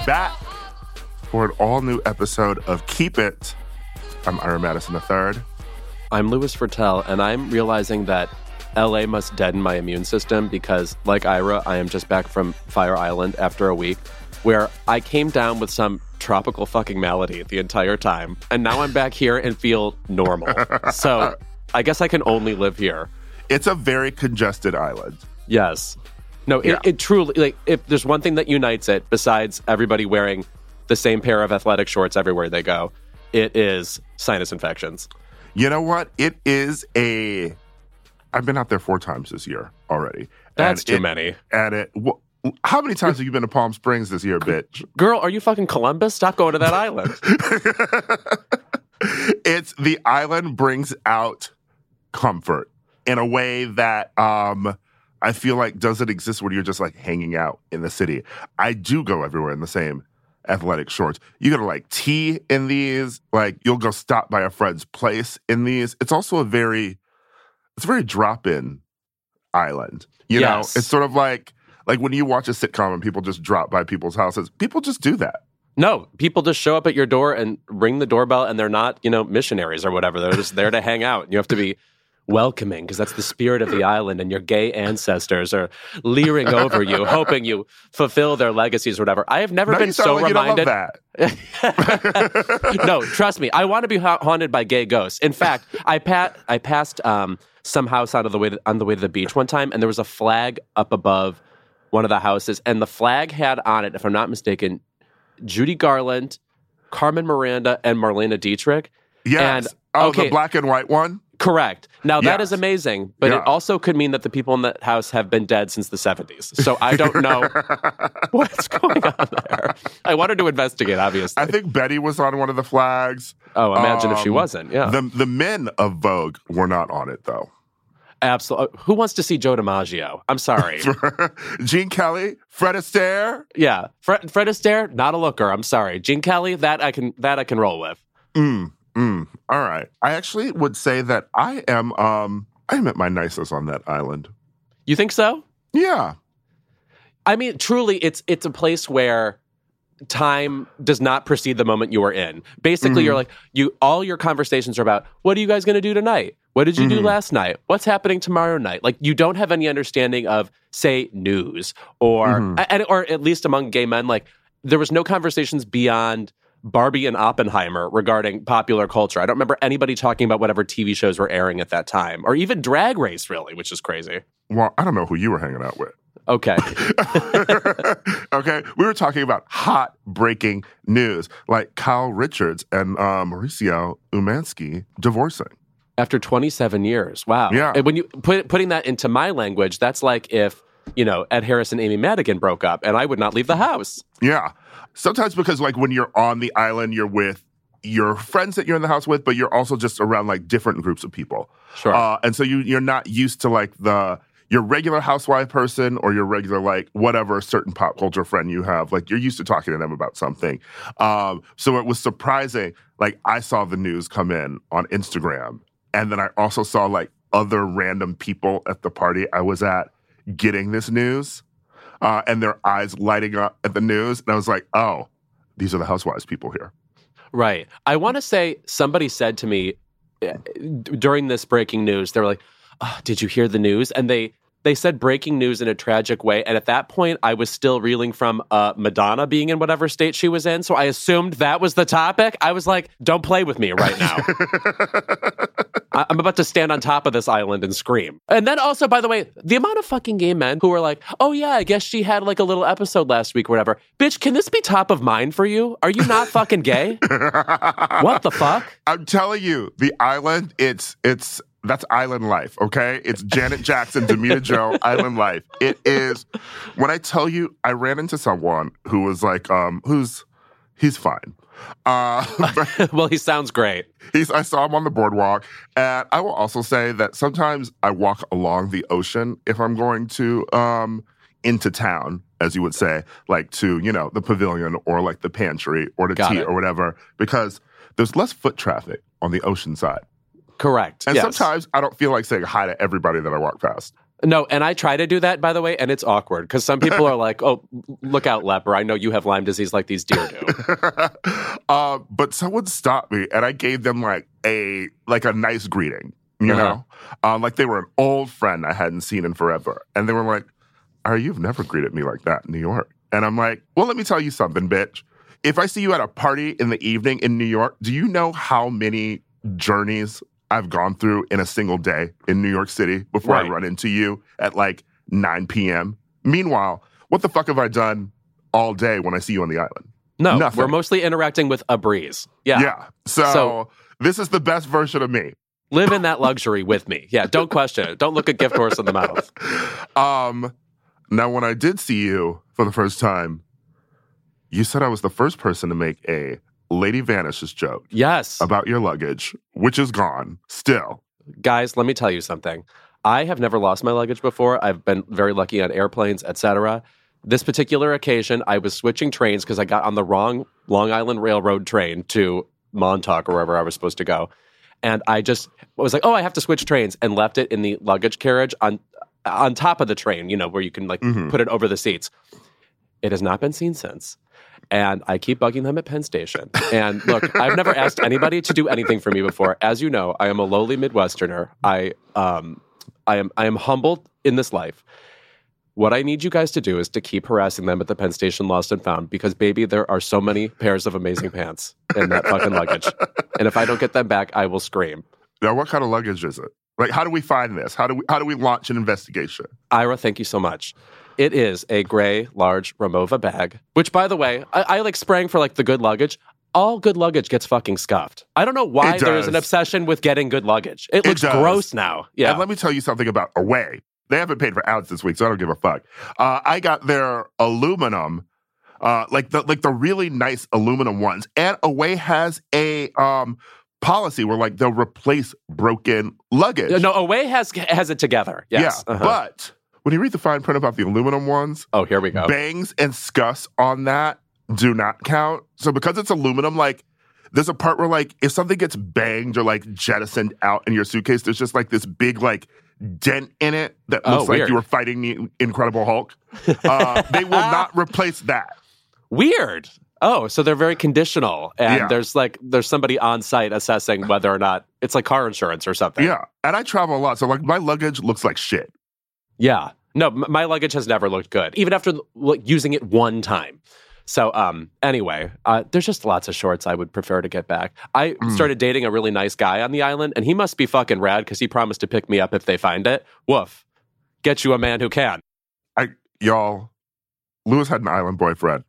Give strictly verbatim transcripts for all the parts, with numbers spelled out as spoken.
back for an all-new episode of Keep It. I'm Ira Madison the third. I'm Louis Fertel, and I'm realizing that L A must deaden my immune system because, like Ira, I am just back from Fire Island after a week where I came down with some tropical fucking malady the entire time, and now I'm back here and feel normal. So I guess I can only live here. It's a very congested island. Yes. No, Yeah. it, it truly, like, if there's one thing that unites it, besides everybody wearing the same pair of athletic shorts everywhere they go, it is sinus infections. You know what? It is a... I've been out there four times this year already. That's And too it- many. And it... wh- How many times have you been to Palm Springs this year, bitch? Girl, are you fucking Columbus? Stop going to that island. It's the island brings out comfort in a way that um, I feel like doesn't exist when you're just like hanging out in the city. I do go everywhere in the same athletic shorts. You go to like tea in these, like you'll go stop by a friend's place in these. It's also a very, it's a very drop-in island. You Yes. know, it's sort of like, like when you watch a sitcom and people just drop by people's houses, people just do that. No, people just show up at your door and ring the doorbell, and they're not, you know, missionaries or whatever. They're just there to hang out. And you have to be welcoming because that's the spirit of the island, and your gay ancestors are leering over you, hoping you fulfill their legacies or whatever. I have never No, been you sound so like reminded. You don't love that. No, trust me. I want to be ha- haunted by gay ghosts. In fact, I pat I passed um, some house out of the way on the way to the beach one time, and there was a flag up above one of the houses, and the flag had on it, if I'm not mistaken, Judy Garland, Carmen Miranda, and Marlena Dietrich. Yes. And, oh, okay, the black and white one? correct. Now, that Yes. is amazing, but Yeah. it also could mean that the people in that house have been dead since the seventies. So I don't know what's going on there. I wanted to investigate, obviously. I think Betty was on one of the flags. oh, imagine if she Um, wasn't. Yeah, The the men of Vogue were not on it, though. absolutely. Who wants to see Joe DiMaggio? I'm sorry. Gene Kelly, Fred Astaire. Yeah, Fred, Fred Astaire, not a looker. I'm sorry. Gene Kelly, that I can that I can roll with. Mm, mm. All right. I actually would say that I am um I am at my nicest on that island. You think so? Yeah. I mean, truly, it's it's a place where time does not precede the moment you are in. Basically, Mhm. you're like, you all your conversations are about, what are you guys going to do tonight? What did you do Mhm. last night? What's happening tomorrow night? Like, you don't have any understanding of, say, news or, Mhm. and, or at least among gay men, like, there was no conversations beyond Barbie and Oppenheimer regarding popular culture. I don't remember anybody talking about whatever T V shows were airing at that time, or even Drag Race, really, which is crazy. Well, I don't know who you were hanging out with. Okay. Okay, we were talking about hot breaking news, like Kyle Richards and uh, Mauricio Umansky divorcing. After twenty-seven years. Wow. Yeah. And when you put putting that into my language, that's like if, you know, Ed Harris and Amy Madigan broke up and I would not leave the house. Yeah, sometimes because like when you're on the island, you're with your friends that you're in the house with, but you're also just around like different groups of people. Sure. Uh, and so you you're not used to like the your regular housewife person or your regular like whatever certain pop culture friend you have. Like you're used to talking to them about something. Um, so it was surprising. Like I saw the news come in on Instagram, and then I also saw like other random people at the party I was at getting this news, uh, and their eyes lighting up at the news, and I was like, oh, these are the housewives people here. Right. I want to say somebody said to me uh, d- during this breaking news, they were like, oh, did you hear the news? And they they said breaking news in a tragic way. And at that point, I was still reeling from uh, Madonna being in whatever state she was in. So I assumed that was the topic. I was like, don't play with me right now. I- I'm about to stand on top of this island and scream. And then also, by the way, the amount of fucking gay men who were like, oh yeah, I guess she had like a little episode last week or whatever. Bitch, can this be top of mind for you? Are you not fucking gay? What the fuck? I'm telling you, the island, it's it's that's island life, okay? It's Janet Jackson, Demita Joe, island life. It is. When I tell you, I ran into someone who was like, um, who's he's fine. Uh, Well, he sounds great. he's. I saw him on the boardwalk, and I will also say that sometimes I walk along the ocean if I'm going to um into town, as you would say, like to you know the pavilion or like the pantry or the Got tea it. or whatever, because there's less foot traffic on the ocean side. Correct. And yes. sometimes I don't feel like saying hi to everybody that I walk past. No, and I try to do that, by the way, and it's awkward because some people are like, oh, look out, leper. I know you have Lyme disease like these deer do. uh, but someone stopped me, and I gave them like a like a nice greeting, you Uh-huh. know? Um, like they were an old friend I hadn't seen in forever. And they were like, "Are you've never greeted me like that in New York." And I'm like, well, let me tell you something, bitch. If I see you at a party in the evening in New York, do you know how many journeys I've gone through in a single day in New York City before Right. I run into you at like nine p.m.? Meanwhile, what the fuck have I done all day when I see you on the island? No, Nothing. we're mostly interacting with a breeze. Yeah. Yeah. So, So- this is the best version of me. Live in that luxury with me. Yeah, don't question it. Don't look a gift horse in the mouth. Um, now, when I did see you for the first time, you said I was the first person to make a Lady Vanishes joke Yes. about your luggage, which is gone still. Guys, let me tell you something. I have never lost my luggage before. I've been very lucky on airplanes, et cetera. This particular occasion, I was switching trains because I got on the wrong Long Island Railroad train to Montauk or wherever I was supposed to go. And I just was like, oh, I have to switch trains, and left it in the luggage carriage on on top of the train, you know, where you can like Mhm. put it over the seats. It has not been seen since. And I keep bugging them at Penn Station. And look, I've never asked anybody to do anything for me before. As you know, I am a lowly Midwesterner. I um I am I am humbled in this life. What I need you guys to do is to keep harassing them at the Penn Station Lost and Found, because baby, there are so many pairs of amazing pants in that fucking luggage. And if I don't get them back, I will scream. Now, what kind of luggage is it? Like, how do we find this? How do we how do we launch an investigation? Ira, thank you so much. It is a gray, large Ramova bag, which, by the way, I, I like spraying for like the good luggage. All good luggage gets fucking scuffed. I don't know why It there's an does. obsession with getting good luggage. It It looks does. gross now. Yeah. And let me tell you something about Away. They haven't paid for ads this week, so I don't give a fuck. Uh, I got their aluminum, uh, like the like the really nice aluminum ones. And Away has a um, policy where like they'll replace broken luggage. No, Away has has it together. Yes. Yeah, Uh-huh. but when you read the fine print about the aluminum ones, oh, here we go. bangs and scuffs on that do not count. So because it's aluminum, like there's a part where like if something gets banged or like jettisoned out in your suitcase, there's just like this big like dent in it that Oh, looks like weird. you were fighting the Incredible Hulk. Uh, they will not replace that. Weird. Oh, so they're very conditional, and Yeah. there's like there's somebody on site assessing whether or not it's like car insurance or something. Yeah, and I travel a lot, so like my luggage looks like shit. Yeah. No, m- my luggage has never looked good, even after like, using it one time. So, um, anyway, uh, there's just lots of shorts I would prefer to get back. I Mm. started dating a really nice guy on the island, and he must be fucking rad because he promised to pick me up if they find it. Woof. Get you a man who can. I y'all, Lewis had an island boyfriend.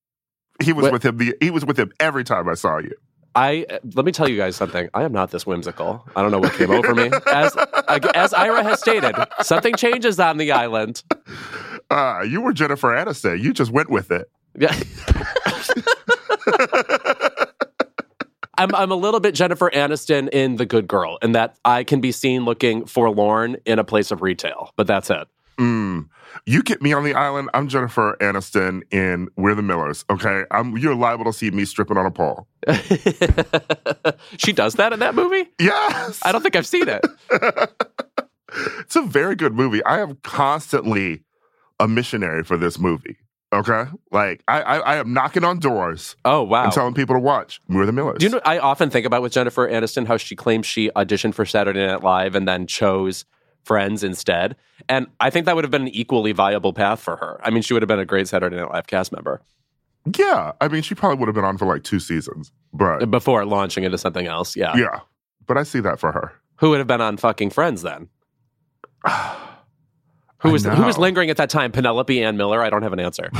He was What? with him. The, he was with him every time I saw you. I uh, let me tell you guys something. I am not this whimsical. I don't know what came over me. As uh, as Ira has stated, something changes on the island. Uh, you were Jennifer Aniston. You just went with it. Yeah. I'm I'm a little bit Jennifer Aniston in The Good Girl, in that I can be seen looking forlorn in a place of retail, but that's it. Mm. You get me on the island. I'm Jennifer Aniston in We're the Millers. Okay, I'm. You're liable to see me stripping on a pole. She does that in that movie? Yes, I don't think I've seen it. It's a very good movie. I am constantly a missionary for this movie. Okay, like I, I, I am knocking on doors Oh wow. and telling people to watch We're the Millers. Do you know, I often think about with Jennifer Aniston how she claims she auditioned for Saturday Night Live and then chose Friends instead. And I think that would have been an equally viable path for her. I mean, she would have been a great Saturday Night Live cast member Yeah, I mean, she probably would have been on for like two seasons, but before launching into something else. Yeah. yeah, but I see that for her. Who would have been on fucking Friends then? Who I was who was know. lingering at that time? Penelope Ann Miller? I don't have an answer.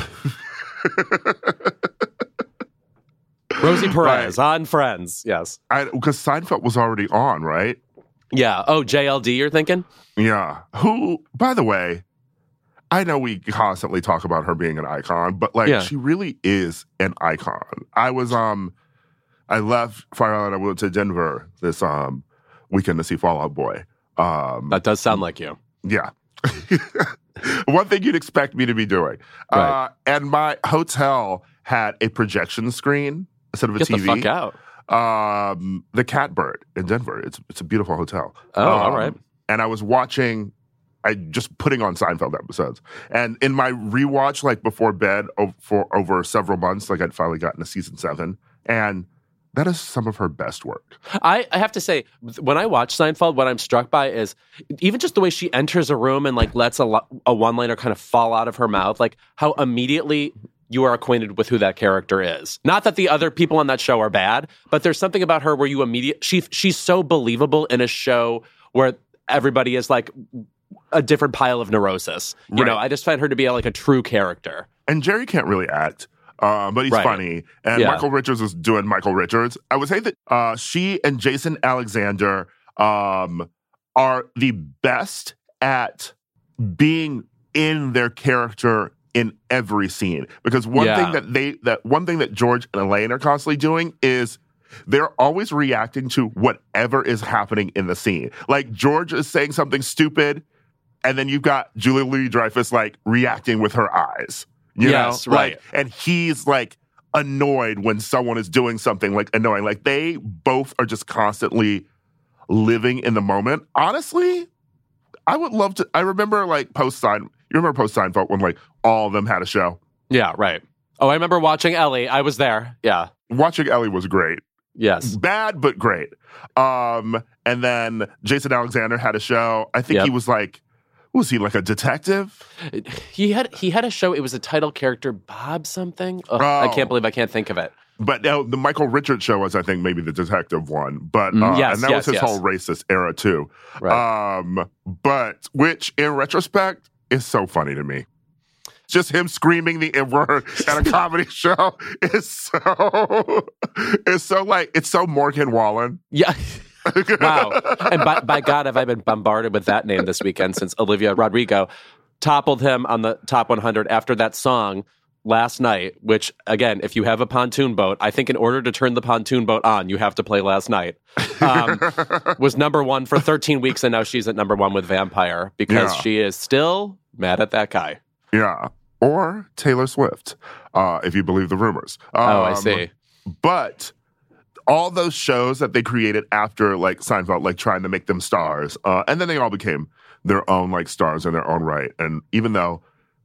Rosie Perez on Friends. Yes. Because Seinfeld was already on, right? Yeah. Oh, J L D, you're thinking? Yeah. Who, by the way, I know we constantly talk about her being an icon, but like Yeah. she really is an icon. I was um I left Fire Island, I went to Denver this um weekend to see Fall Out Boy. Um That does sound like you. yeah. One thing you'd expect me to be doing. Right. Uh and my hotel had a projection screen instead of a Get T V. the fuck out. Um, the Catbird in Denver. It's it's a beautiful hotel. Oh, Um, all right. And I was watching I just putting on Seinfeld episodes. And in my rewatch, like before bed o- for over several months, like I'd finally gotten to season seven. And that is some of her best work. I, I have to say, when I watch Seinfeld, what I'm struck by is even just the way she enters a room and like lets a, lo- a one-liner kind of fall out of her mouth, like how immediately you are acquainted with who that character is. Not that the other people on that show are bad, but there's something about her where you immediately, she, she's so believable in a show where everybody is like a different pile of neurosis. You Right. know, I just find her to be like a true character. And Jerry can't really act, uh, but he's Right. funny. And Yeah. Michael Richards is doing Michael Richards. I would say that uh, she and Jason Alexander um, are the best at being in their character in every scene. Because one Yeah. thing that they that one thing that George and Elaine are constantly doing is they're always reacting to whatever is happening in the scene. Like George is saying something stupid, and then you've got Julia Louis-Dreyfus like reacting with her eyes. You Yes, know? right. Like, and he's like annoyed when someone is doing something like annoying. Like they both are just constantly living in the moment. Honestly, I would love to. I remember like post Sein. You remember post Seinfeld when like all of them had a show. Yeah, right. Oh, I remember watching Ellie. I was there. Yeah. Watching Ellie was great. Yes. Bad, but great. Um, and then Jason Alexander had a show. I think Yep. he was like, was he like a detective? He had he had a show. It was a title character, Bob something. Ugh, I Oh. can't believe I can't think of it. But no, the Michael Richards show was, I think, maybe the detective one. But Mm, uh, yes, and that yes, was his yes. whole racist era too. Right. Um, but which, in retrospect, is so funny to me. Just him screaming the N word at a comedy show is so. It's so like it's so Morgan Wallen. Yeah. Wow. And by, by God, have I been bombarded with that name this weekend since Olivia Rodrigo toppled him on the top one hundred after that song Last Night, which, again, if you have a pontoon boat, I think in order to turn the pontoon boat on, you have to play Last Night, um, was number one for thirteen weeks, and now she's at number one with Vampire because Yeah. she is still mad at that guy. Yeah. Or Taylor Swift, uh, if you believe the rumors. Um, Oh, I see. But all those shows that they created after like Seinfeld, like trying to make them stars, uh, and then they all became their own like stars in their own right. And even though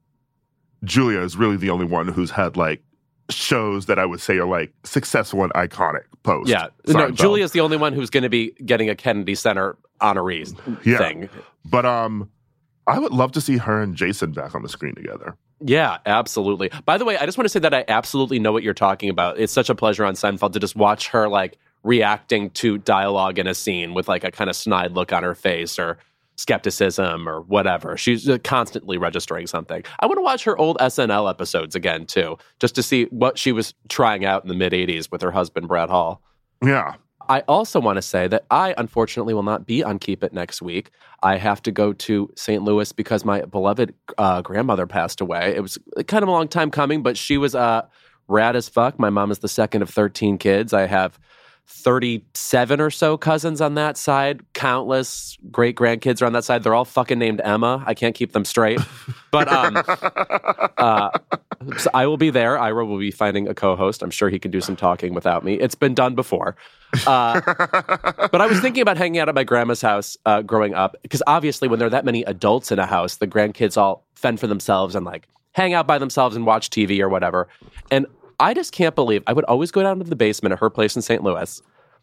Julia is really the only one who's had like shows that I would say are like successful and iconic post. Yeah. No, Seinfeld. Julia's the only one who's going to be getting a Kennedy Center honoree Yeah. thing. But um, I would love to see her and Jason back on the screen together. Yeah, absolutely. By the way, I just want to say that I absolutely know what you're talking about. It's such a pleasure on Seinfeld to just watch her like reacting to dialogue in a scene with like a kind of snide look on her face or skepticism or whatever. She's uh, constantly registering something. I want to watch her old S N L episodes again too, just to see what she was trying out in the mid eighties with her husband, Brad Hall. Yeah. I also want to say that I, unfortunately, will not be on Keep It next week. I have to go to Saint Louis because my beloved uh, grandmother passed away. It was kind of a long time coming, but she was uh, rad as fuck. My mom is the second of thirteen kids. I have thirty-seven or so cousins on that side. Countless great grandkids are on that side. They're all fucking named Emma. I can't keep them straight. But um, uh, so I will be there. Ira will be finding a co-host. I'm sure he can do some talking without me. It's been done before. Uh, but I was thinking about hanging out at my grandma's house uh, growing up, because obviously when there are that many adults in a house, the grandkids all fend for themselves and like hang out by themselves and watch T V or whatever. And I just can't believe I would always go down to the basement at her place in Saint Louis,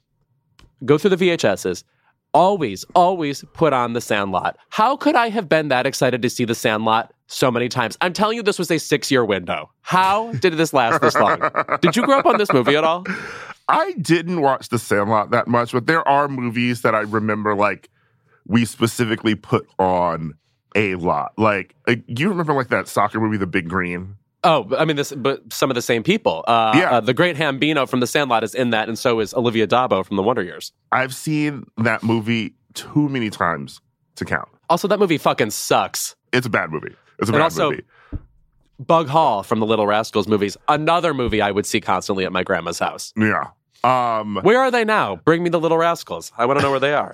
go through the V H S's, always, always put on The Sandlot. How could I have been that excited to see The Sandlot so many times? I'm telling you, this was a six-year window. How did this last this long? Did you grow up on this movie at all? I didn't watch The Sandlot that much, but there are movies that I remember, like, we specifically put on a lot. Like, like you remember, like, that soccer movie, The Big Green? Oh, I mean, this, but some of the same people. Uh, Yeah. uh, the great Hambino from The Sandlot is in that, and so is Olivia Dabo from The Wonder Years. I've seen that movie too many times to count. Also, that movie fucking sucks. It's a bad movie. It's a And bad also, movie. Bug Hall from the Little Rascals movies, another movie I would see constantly at my grandma's house. Yeah. Um, Where are they now? Bring me the Little Rascals. I want to know where they are.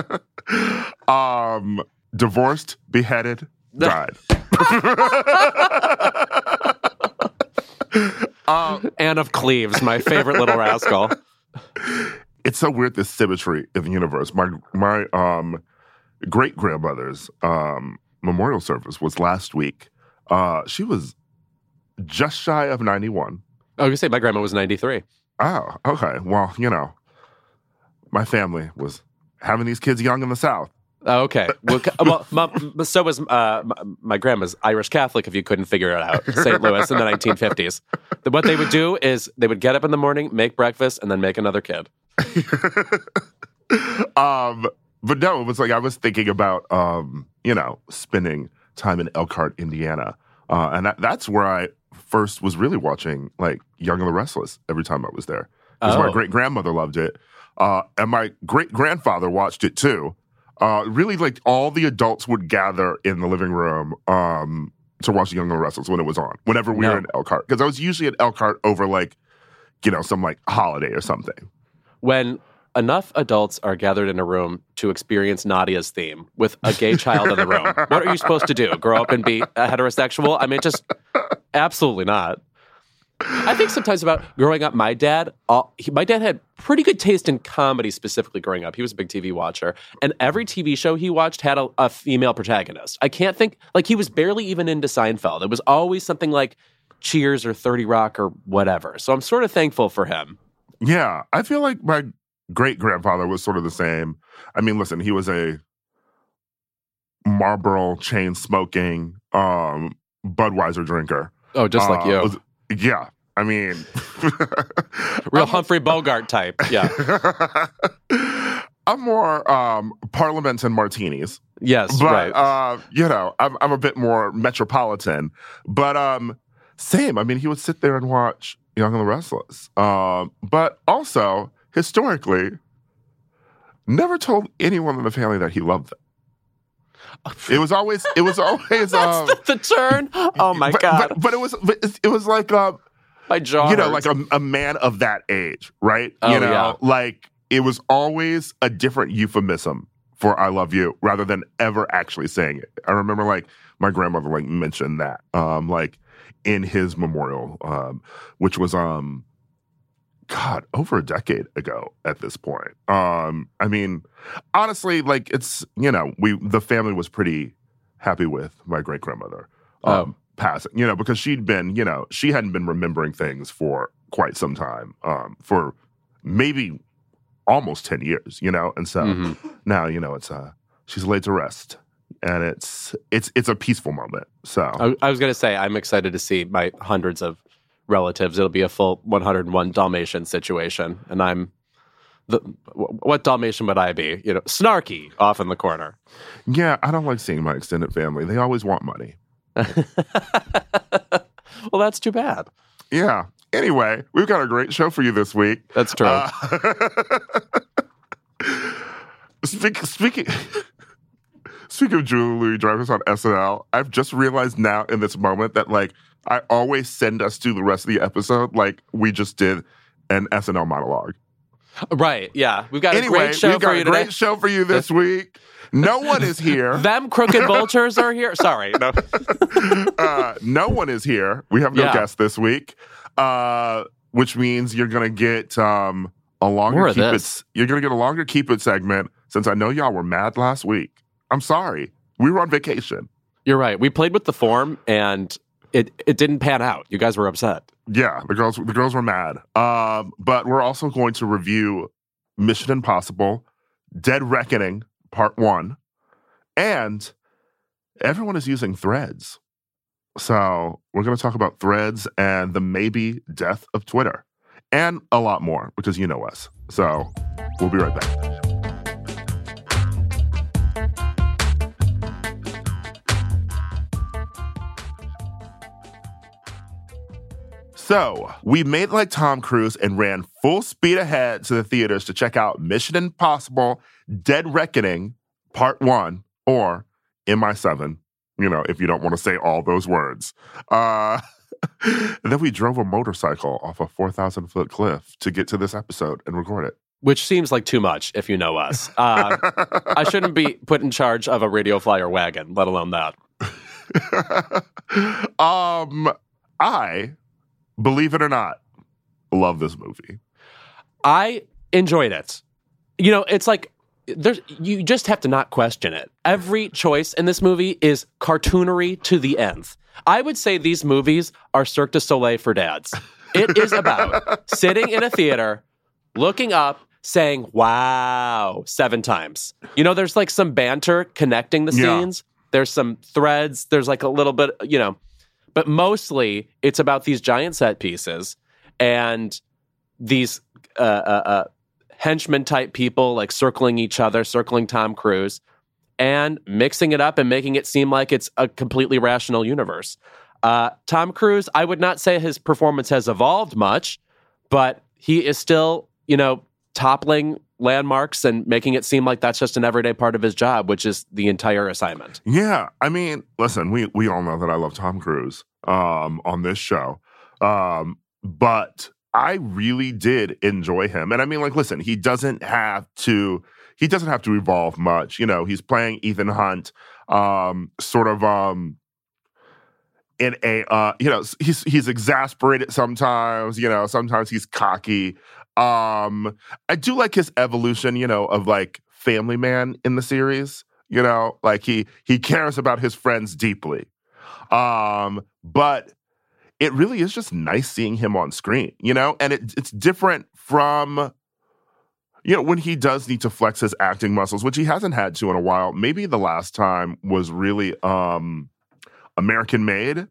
um, divorced, beheaded, died. um, Anne of Cleves, my favorite Little Rascal. it's so weird, this symmetry in the universe. My my um great grandmothers, um, memorial service was last week. Uh, she was just shy of ninety-one. I was going to say, my grandma was ninety-three. Oh, okay. Well, you know, my family was having these kids young in the South. Oh, okay. Well, well my, so was uh, my, my grandma's Irish Catholic, if you couldn't figure it out, Saint Louis in the nineteen fifties. What they would do is they would get up in the morning, make breakfast, and then make another kid. um, but no, it was like I was thinking about, um, you know, spending time in Elkhart, Indiana. Uh, and that, that's where I first was really watching, like, Young and the Restless every time I was there. Because Oh. my great-grandmother loved it. Uh, and my great-grandfather watched it, too. Uh, really, like, all the adults would gather in the living room um, to watch Young and the Restless when it was on, whenever we No. were in Elkhart. Because I was usually at Elkhart over, like, you know, some, like, holiday or something. When enough adults are gathered in a room to experience Nadia's theme with a gay child in the room, what are you supposed to do? Grow up and be a heterosexual? I mean, just absolutely not. I think sometimes about growing up, my dad, all, he, my dad had pretty good taste in comedy specifically growing up. He was a big T V watcher. And every T V show he watched had a, a female protagonist. I can't think, like he was barely even into Seinfeld. It was always something like Cheers or thirty Rock or whatever. So I'm sort of thankful for him. Yeah, I feel like my great-grandfather was sort of the same. I mean, listen, he was a Marlboro chain-smoking um, Budweiser drinker. Oh, just like Uh, you. was- yeah, I mean... Real Humphrey Bogart type. Yeah. I'm more um, Parliaments and martinis. Yes, But, right. uh, you know, I'm, I'm a bit more metropolitan. But um, same. I mean, he would sit there and watch Young and the Restless. Um, but also, historically, never told anyone in the family that he loved them. It was always, it was always, um, That's the, the turn. Oh my but, God. But, but it was, but it was like, um, my jaw you know, hurts. like a, a man of that age, right? Oh, you know, yeah. like it was always a different euphemism for "I love you" rather than ever actually saying it. I remember, like my grandmother, like mentioned that, um, like in his memorial, um, which was, um, God, over a decade ago at this point. Um, I mean, honestly, like it's, you know, we the family was pretty happy with my great grandmother um, Oh. passing, you know, because she'd been, you know, she hadn't been remembering things for quite some time, um, for maybe almost ten years, you know, and so Mhm. now, you know, it's uh, she's laid to rest, and it's it's it's a peaceful moment. So I, I was going to say, I'm excited to see my hundreds of relatives. It'll be a full one hundred one Dalmatian situation. And I'm, the what Dalmatian would I be? You know, snarky off in the corner. yeah, I don't like seeing my extended family. They always want money. Well, that's too bad. Yeah. Anyway, we've got a great show for you this week. That's true. Uh, speak, speaking speaking of Julie Louis Dreyfus on S N L, I've just realized now in this moment that like I always send us to the rest of the episode like we just did an S N L monologue. Right. Yeah. We've got Anyway, a great show we've got for you a great today. show for you this week. No one is here. Them crooked vultures are here. Sorry. No. uh, no one is here. We have no Yeah. guest this week, uh, which means you're gonna get um, a longer More of keep this. it. You're gonna get a longer keep it segment since I know y'all were mad last week. I'm sorry. We were on vacation. You're right. We played with the form and it, it didn't pan out. You guys were upset. Yeah, the girls the girls were mad. Um, but we're also going to review Mission Impossible, Dead Reckoning Part One, and everyone is using Threads. So we're going to talk about Threads and the maybe death of Twitter, and a lot more because you know us. So we'll be right back. So, we made like Tom Cruise and ran full speed ahead to the theaters to check out Mission Impossible Dead Reckoning Part one, or M I seven, you know, if you don't want to say all those words. Uh, and then we drove a motorcycle off a four thousand foot cliff to get to this episode and record it. Which seems like too much if you know us. Uh, I shouldn't be put in charge of a radio flyer wagon, let alone that. um, I, believe it or not, love this movie. I enjoyed it. You know, it's like there's you just have to not question it. Every choice in this movie is cartoonery to the nth. I would say these movies are Cirque du Soleil for dads. It is about sitting in a theater, looking up, saying, wow, seven times. You know, there's like some banter connecting the scenes. Yeah. There's some threads. There's like a little bit, you know, but mostly it's about these giant set pieces and these uh, uh, uh, henchman type people like circling each other, circling Tom Cruise, and mixing it up and making it seem like it's a completely rational universe. Uh, Tom Cruise, I would not say his performance has evolved much, but he is still, you know, toppling landmarks and making it seem like that's just an everyday part of his job, which is the entire assignment. Yeah. I mean, listen, we, we all know that I love Tom Cruise um, on this show. Um, but I really did enjoy him. And I mean, like, listen, he doesn't have to, he doesn't have to evolve much. You know, he's playing Ethan Hunt, um, sort of, um, in a, uh, you know, he's, he's exasperated sometimes, you know, sometimes he's cocky. Um, I do like his evolution, you know, of like family man in the series, you know, like he, he cares about his friends deeply. Um, but it really is just nice seeing him on screen, you know, and it, it's different from, you know, when he does need to flex his acting muscles, which he hasn't had to in a while. Maybe the last time was really, um, American Made.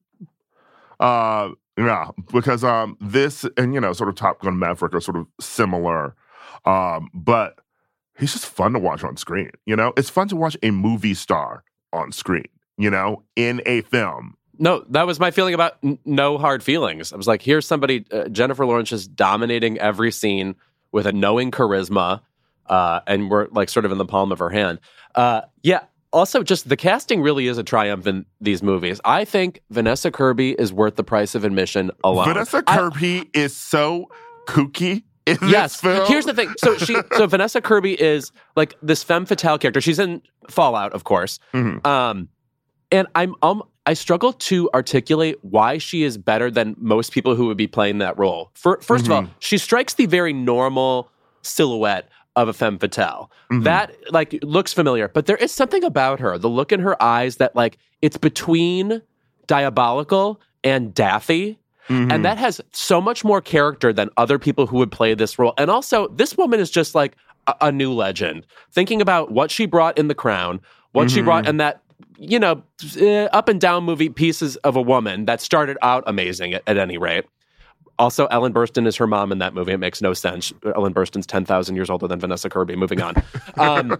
Uh, Yeah, because um, this and, you know, sort of Top Gun Maverick are sort of similar. Um, but he's just fun to watch on screen, you know? It's fun to watch a movie star on screen, you know, in a film. No, that was my feeling about n- No Hard Feelings. I was like, here's somebody, uh, Jennifer Lawrence just dominating every scene with a knowing charisma, uh, and we're like sort of in the palm of her hand. Uh, yeah. Also, just the casting really is a triumph in these movies. I think Vanessa Kirby is worth the price of admission alone. Vanessa Kirby I, is so kooky in yes, this film. Here's the thing. So she, so Vanessa Kirby is like this femme fatale character. She's in Fallout, of course. Mm-hmm. Um, and I'm um, I struggle to articulate why she is better than most people who would be playing that role. For, first mm-hmm. of all, she strikes the very normal silhouette of a femme fatale. Mm-hmm. That, like, looks familiar. But there is something about her, the look in her eyes that, like, it's between diabolical and daffy. Mm-hmm. And that has so much more character than other people who would play this role. And also, this woman is just, like, a, a new legend. Thinking about what she brought in The Crown, what mm-hmm. she brought in that, you know, uh, up and down movie Pieces of a Woman that started out amazing at, at any rate. Also, Ellen Burstyn is her mom in that movie. It makes no sense. Ellen Burstyn's ten thousand years older than Vanessa Kirby. Moving on. Um,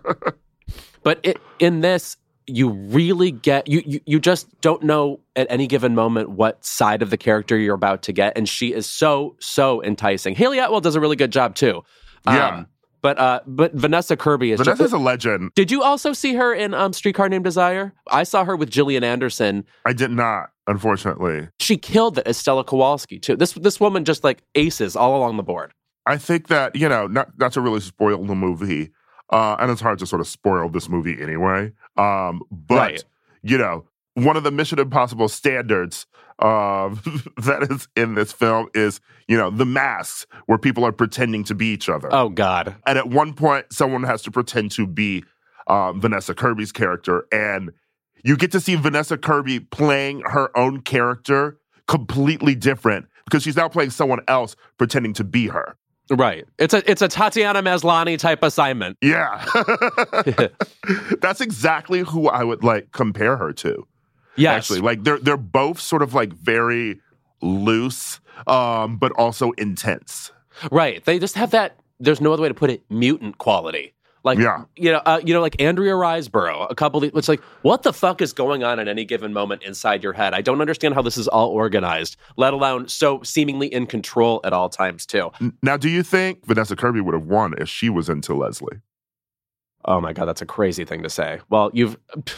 but it, in this, you really get, you, you you just don't know at any given moment what side of the character you're about to get. And she is so, so enticing. Haley Atwell does a really good job, too. Um, yeah. But uh, but Vanessa Kirby is Vanessa's just, a legend. Did you also see her in um, Streetcar Named Desire? I saw her with Gillian Anderson. I did not, unfortunately. She killed it as Stella Kowalski, too. This this woman just, like, aces all along the board. I think that, you know, not, not to really spoil the movie, uh, and it's hard to sort of spoil this movie anyway, um, but, right. you know, one of the Mission Impossible standards uh, that is in this film is, you know, the masks where people are pretending to be each other. Oh, God. And at one point, someone has to pretend to be um, Vanessa Kirby's character. And you get to see Vanessa Kirby playing her own character completely different because she's now playing someone else pretending to be her. Right. It's a it's a Tatiana Maslany type assignment. Yeah. That's exactly who I would, like, compare her to. Yes. Actually, like they're they're both sort of like very loose, um, but also intense. Right. They just have that. There's no other way to put it. Mutant quality. Like, yeah. you know, uh, you know, like Andrea Riseborough. A couple. Of, it's like, what the fuck is going on at any given moment inside your head? I don't understand how this is all organized, let alone so seemingly in control at all times too. Now, do you think Vanessa Kirby would have won if she was into Leslie? Oh my God, that's a crazy thing to say. Well, you've...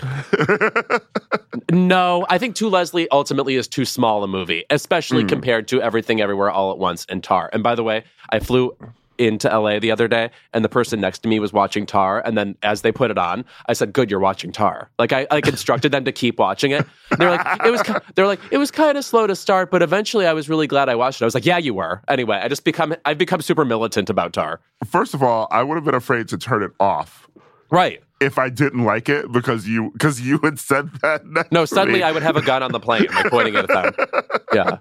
No, I think To Leslie ultimately is too small a movie, especially mm. compared to Everything Everywhere All at Once and Tar. And by the way, I flew into L A the other day, and the person next to me was watching Tar, and then as they put it on, I said, "Good, you're watching Tar." Like I like instructed them to keep watching it. They're like, it was. They're like, it was kind of slow to start, but eventually, I was really glad I watched it. I was like, "Yeah, you were." Anyway, I just become I've become super militant about Tar. First of all, I would have been afraid to turn it off Right. If I didn't like it because you because you had said that. No, suddenly I would have a gun on the plane, like pointing it at them. Yeah.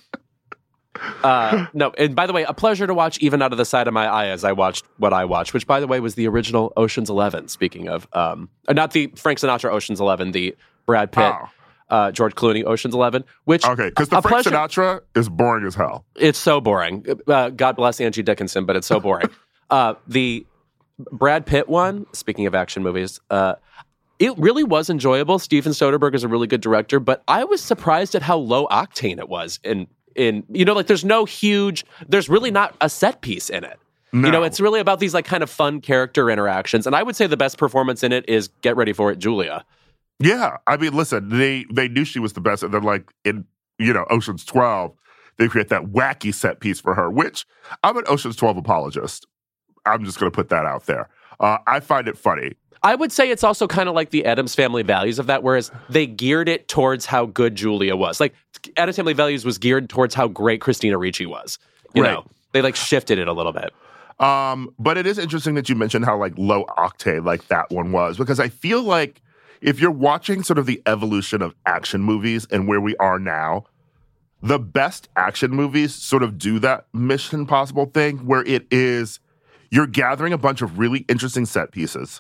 Uh, no, and by the way, a pleasure to watch even out of the side of my eye as I watched what I watched, which, by the way, was the original Ocean's Eleven, speaking of. Um, not the Frank Sinatra Ocean's Eleven, the Brad Pitt, Oh. uh, George Clooney Ocean's Eleven, which... Okay, because the a Frank pleasure- Sinatra is boring as hell. It's so boring. Uh, God bless Angie Dickinson, but it's so boring. uh, the Brad Pitt one, speaking of action movies, uh, it really was enjoyable. Steven Soderbergh is a really good director, but I was surprised at how low octane it was. In, in you know, like there's no huge, there's really not a set piece in it. No. You know, it's really about these like kind of fun character interactions. And I would say the best performance in it is, get ready for it, Julia. Yeah, I mean, listen, they they knew she was the best, and then like in you know Ocean's twelve, they create that wacky set piece for her. Which I'm an Ocean's twelve apologist. I'm just going to put that out there. Uh, I find it funny. I would say it's also kind of like the Addams Family Values of that, whereas they geared it towards how good Julia was. Like Addams Family Values was geared towards how great Christina Ricci was. You Right. know, they like shifted it a little bit. Um, but it is interesting that you mentioned how like low octane like that one was, because I feel like if you're watching sort of the evolution of action movies and where we are now, the best action movies sort of do that Mission Impossible thing where it is you're gathering a bunch of really interesting set pieces,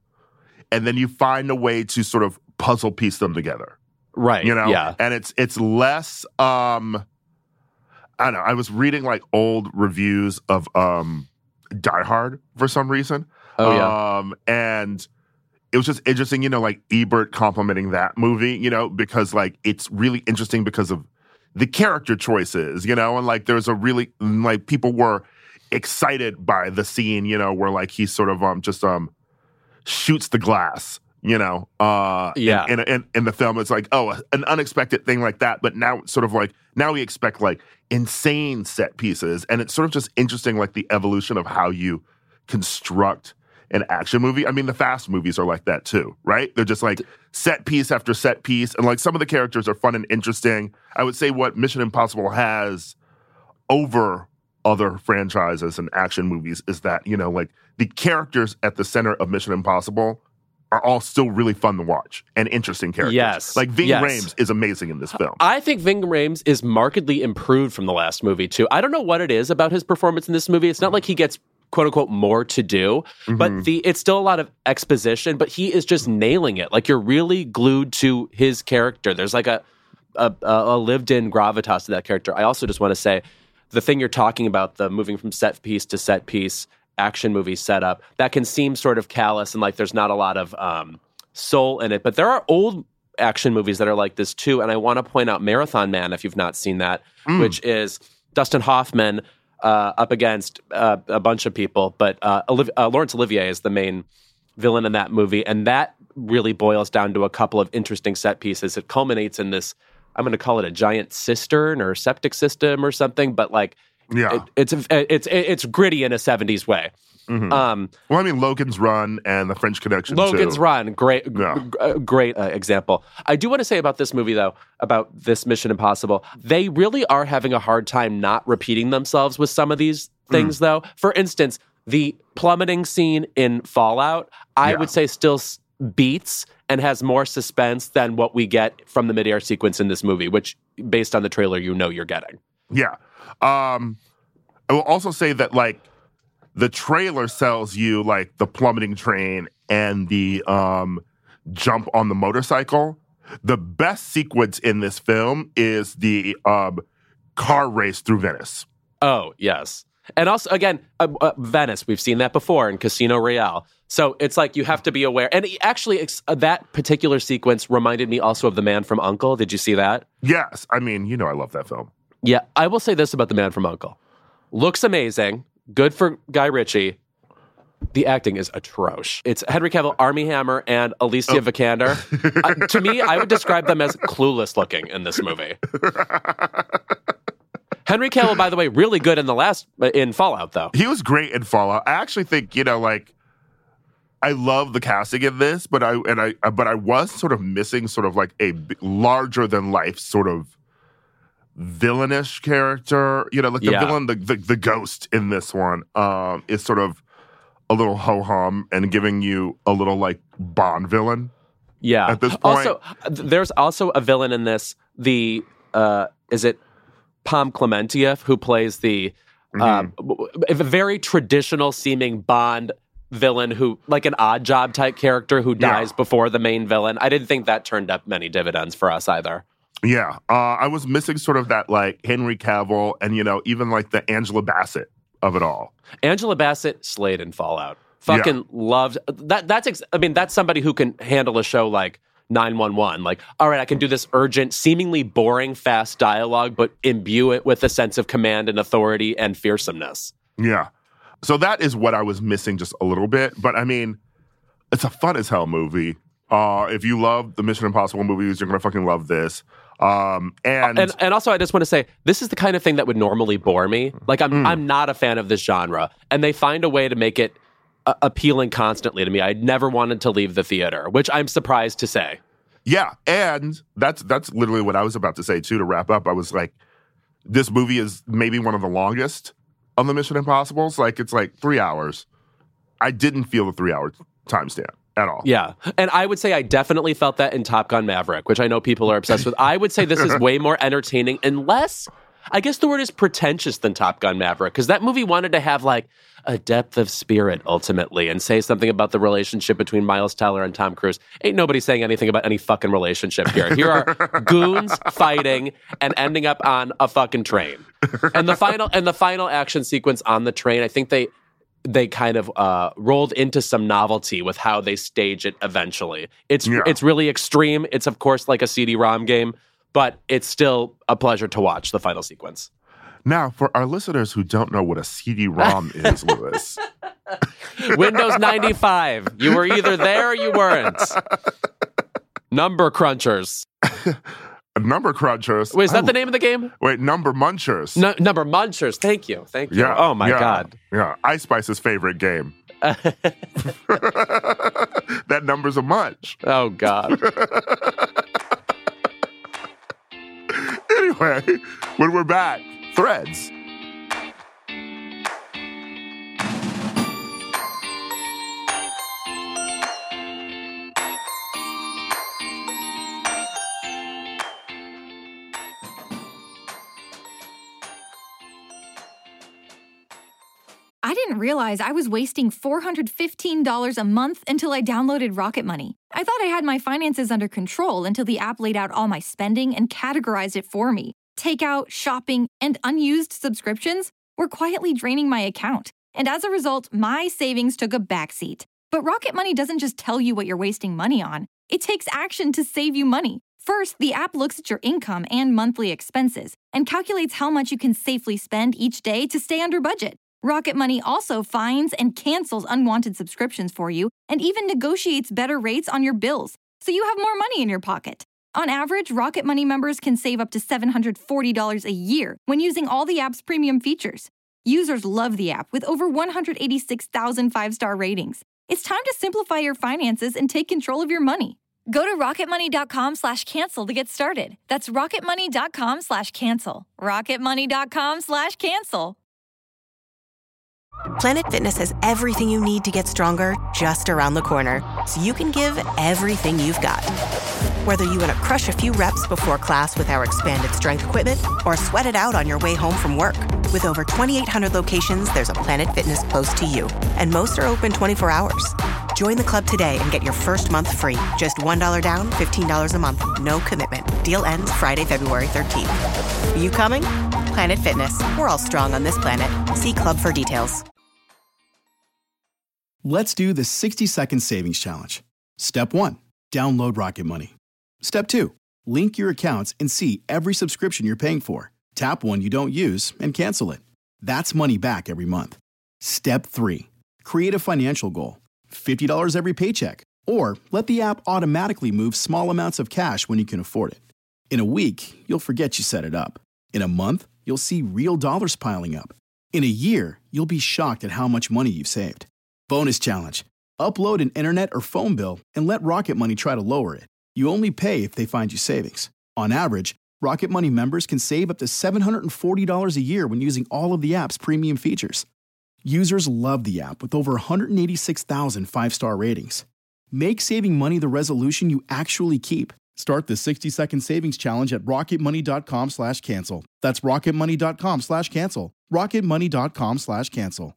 and then you find a way to sort of puzzle piece them together. Right. You know? Yeah. And it's it's less um I don't know, I was reading like old reviews of um Die Hard for some reason. Oh, yeah. Um and it was just interesting, you know, like Ebert complimenting that movie, you know, because like it's really interesting because of the character choices, you know, and like there's a really like people were excited by the scene, you know, where like he sort of um just um shoots the glass, you know, uh Yeah. in, in, in, in the film. It's like, oh, an unexpected thing like that, but now it's sort of like now we expect like insane set pieces, and it's sort of just interesting like the evolution of how you construct an action movie. I mean, the Fast movies are like that too, right? They're just like set piece after set piece. And like some of the characters are fun and interesting. I would say what Mission Impossible has over other franchises and action movies is that, you know, like the characters at the center of Mission Impossible are all still really fun to watch and interesting characters. Yes. Like Ving Yes. Rhames is amazing in this film. I think Ving Rhames is markedly improved from the last movie, too. I don't know what it is about his performance in this movie. It's not like he gets quote unquote more to do, but the it's still a lot of exposition, but he is just nailing it. Like you're really glued to his character. There's like a a, a lived in gravitas to that character. I also just want to say the thing you're talking about, the moving from set piece to set piece action movie setup, that can seem sort of callous and like there's not a lot of um, soul in it. But there are old action movies that are like this too. And I want to point out Marathon Man, if you've not seen that, Mm. which is Dustin Hoffman Uh, up against uh, a bunch of people, but uh, Oliv- uh, Laurence Olivier is the main villain in that movie, and that really boils down to a couple of interesting set pieces. It culminates in this, I'm going to call it a giant cistern or septic system or something, but like, Yeah. it, it's it's it's gritty in a seventies way. Mhm. Um, Well, I mean, Logan's Run and The French Connection, Logan's too. Run, great, Yeah. g- uh, great uh, example. I do want to say about this movie, though, about this Mission Impossible, they really are having a hard time not repeating themselves with some of these things, though. For instance, the plummeting scene in Fallout, I Yeah. would say still s- beats and has more suspense than what we get from the midair sequence in this movie, which, based on the trailer, you know you're getting. Yeah. Um, I will also say that, like, the trailer sells you, like, the plummeting train and the um, jump on the motorcycle. The best sequence in this film is the um, car race through Venice. Oh, yes. And also, again, uh, uh, Venice, we've seen that before in Casino Royale. So it's like you have to be aware. And actually, ex- uh, that particular sequence reminded me also of The Man from U N C L E. Did you see that? Yes. I mean, you know I love that film. Yeah, I will say this about The Man from U N C L E. Looks amazing. Good for Guy Ritchie. The acting is atrocious. It's Henry Cavill, Armie Hammer, and Alicia Oh. Vikander. uh, to me, I would describe them as clueless looking in this movie. Henry Cavill, by the way, really good in the last in Fallout, though. He was great in Fallout. I actually think, you know, like, I love the casting in this, but I and I but I was sort of missing sort of like a b- larger than life sort of villainish character. You know, like the Yeah. villain, the, the the ghost in this one um, is sort of a little ho-hum and giving you a little like Bond villain. Yeah. At this point. Also, there's also a villain in this. The uh, is it Pom Klementieff who plays the mm-hmm. uh, a very traditional seeming Bond villain who, like an Odd Job type character who dies yeah. before the main villain. I didn't think that turned up many dividends for us either. Yeah, uh, I was missing sort of that like Henry Cavill and, you know, even like the Angela Bassett of it all. Angela Bassett slayed in Fallout. Fucking yeah. loved that. That's ex- I mean, that's somebody who can handle a show like nine one one. Like, all right, I can do this urgent, seemingly boring, fast dialogue, but imbue it with a sense of command and authority and fearsomeness. Yeah. So that is what I was missing just a little bit. But I mean, it's a fun as hell movie. Uh, if you love the Mission Impossible movies, you're going to fucking love this. Um, and, and and also, I just want to say, this is the kind of thing that would normally bore me. Like, I'm mm. I'm not a fan of this genre. And they find a way to make it uh, appealing constantly to me. I never wanted to leave the theater, which I'm surprised to say. Yeah, and that's that's literally what I was about to say, too, to wrap up. I was like, this movie is maybe one of the longest on the Mission Impossibles. Like, it's like three hours. I didn't feel the three-hour timestamp at all. Yeah, and I would say I definitely felt that in Top Gun Maverick, which I know people are obsessed with. I would say this is way more entertaining and less, I guess the word is pretentious than Top Gun Maverick, because that movie wanted to have, like, a depth of spirit, ultimately, and say something about the relationship between Miles Teller and Tom Cruise. Ain't nobody saying anything about any fucking relationship here. Here are goons fighting and ending up on a fucking train. And the final and the final action sequence on the train, I think they they kind of uh, rolled into some novelty with how they stage it eventually. It's yeah. it's really extreme. It's, of course, like a C D ROM game, but it's still a pleasure to watch the final sequence. Now, for our listeners who don't know what a C D ROM is, Louis. Windows ninety-five. You were either there or you weren't. Number crunchers. Number crunchers. Wait, is that oh. the name of the game? Wait, number munchers. No, number munchers. Thank you. Thank you. Yeah, oh, my yeah, God. Yeah. Ice Spice's favorite game. That number's a munch. Oh, God. Anyway, when we're back, Threads. I didn't realize I was wasting four hundred fifteen dollars a month until I downloaded Rocket Money. I thought I had my finances under control until the app laid out all my spending and categorized it for me. Takeout, shopping, and unused subscriptions were quietly draining my account. And as a result, my savings took a backseat. But Rocket Money doesn't just tell you what you're wasting money on. It takes action to save you money. First, the app looks at your income and monthly expenses and calculates how much you can safely spend each day to stay under budget. Rocket Money also finds and cancels unwanted subscriptions for you and even negotiates better rates on your bills, so you have more money in your pocket. On average, Rocket Money members can save up to seven hundred forty dollars a year when using all the app's premium features. Users love the app with over one hundred eighty-six thousand five-star ratings. It's time to simplify your finances and take control of your money. Go to rocketmoney.com slash cancel to get started. That's rocketmoney.com slash cancel. rocketmoney.com slash cancel. Planet Fitness has everything you need to get stronger just around the corner, so you can give everything you've got. Whether you want to crush a few reps before class with our expanded strength equipment or sweat it out on your way home from work. With over twenty-eight hundred locations, there's a Planet Fitness close to you, and most are open twenty-four hours. Join the club today and get your first month free. Just one dollar down, fifteen dollars a month. No commitment. Deal ends Friday, February thirteenth. Are you coming? Planet Fitness. We're all strong on this planet. See club for details. Let's do the sixty-second savings challenge. Step one, download Rocket Money. Step two, link your accounts and see every subscription you're paying for. Tap one you don't use and cancel it. That's money back every month. Step three, create a financial goal. fifty dollars every paycheck. Or let the app automatically move small amounts of cash when you can afford it. In a week, you'll forget you set it up. In a month, you'll see real dollars piling up. In a year, you'll be shocked at how much money you've saved. Bonus challenge. Upload an internet or phone bill and let Rocket Money try to lower it. You only pay if they find you savings. On average, Rocket Money members can save up to seven hundred forty dollars a year when using all of the app's premium features. Users love the app with over one hundred eighty-six thousand five-star ratings. Make saving money the resolution you actually keep. Start the sixty-second savings challenge at rocketmoney.com slash cancel. That's rocketmoney.com slash cancel. rocketmoney.com slash cancel.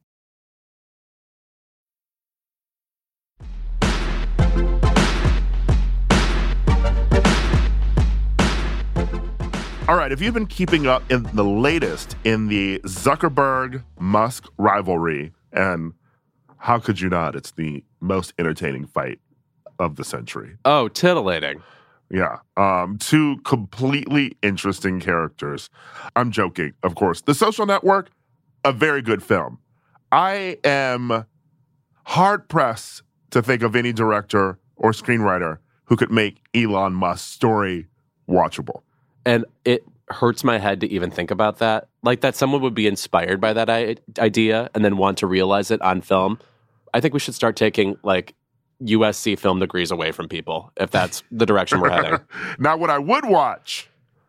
All right, if you've been keeping up in the latest in the Zuckerberg-Musk rivalry, and how could you not? It's the most entertaining fight of the century. Oh, titillating. Yeah. Um, two completely interesting characters. I'm joking, of course. The Social Network, a very good film. I am hard-pressed to think of any director or screenwriter who could make Elon Musk's story watchable. And it hurts my head to even think about that. Like that someone would be inspired by that I- idea and then want to realize it on film. I think we should start taking like U S C film degrees away from people if that's the direction we're heading. Now, what I would watch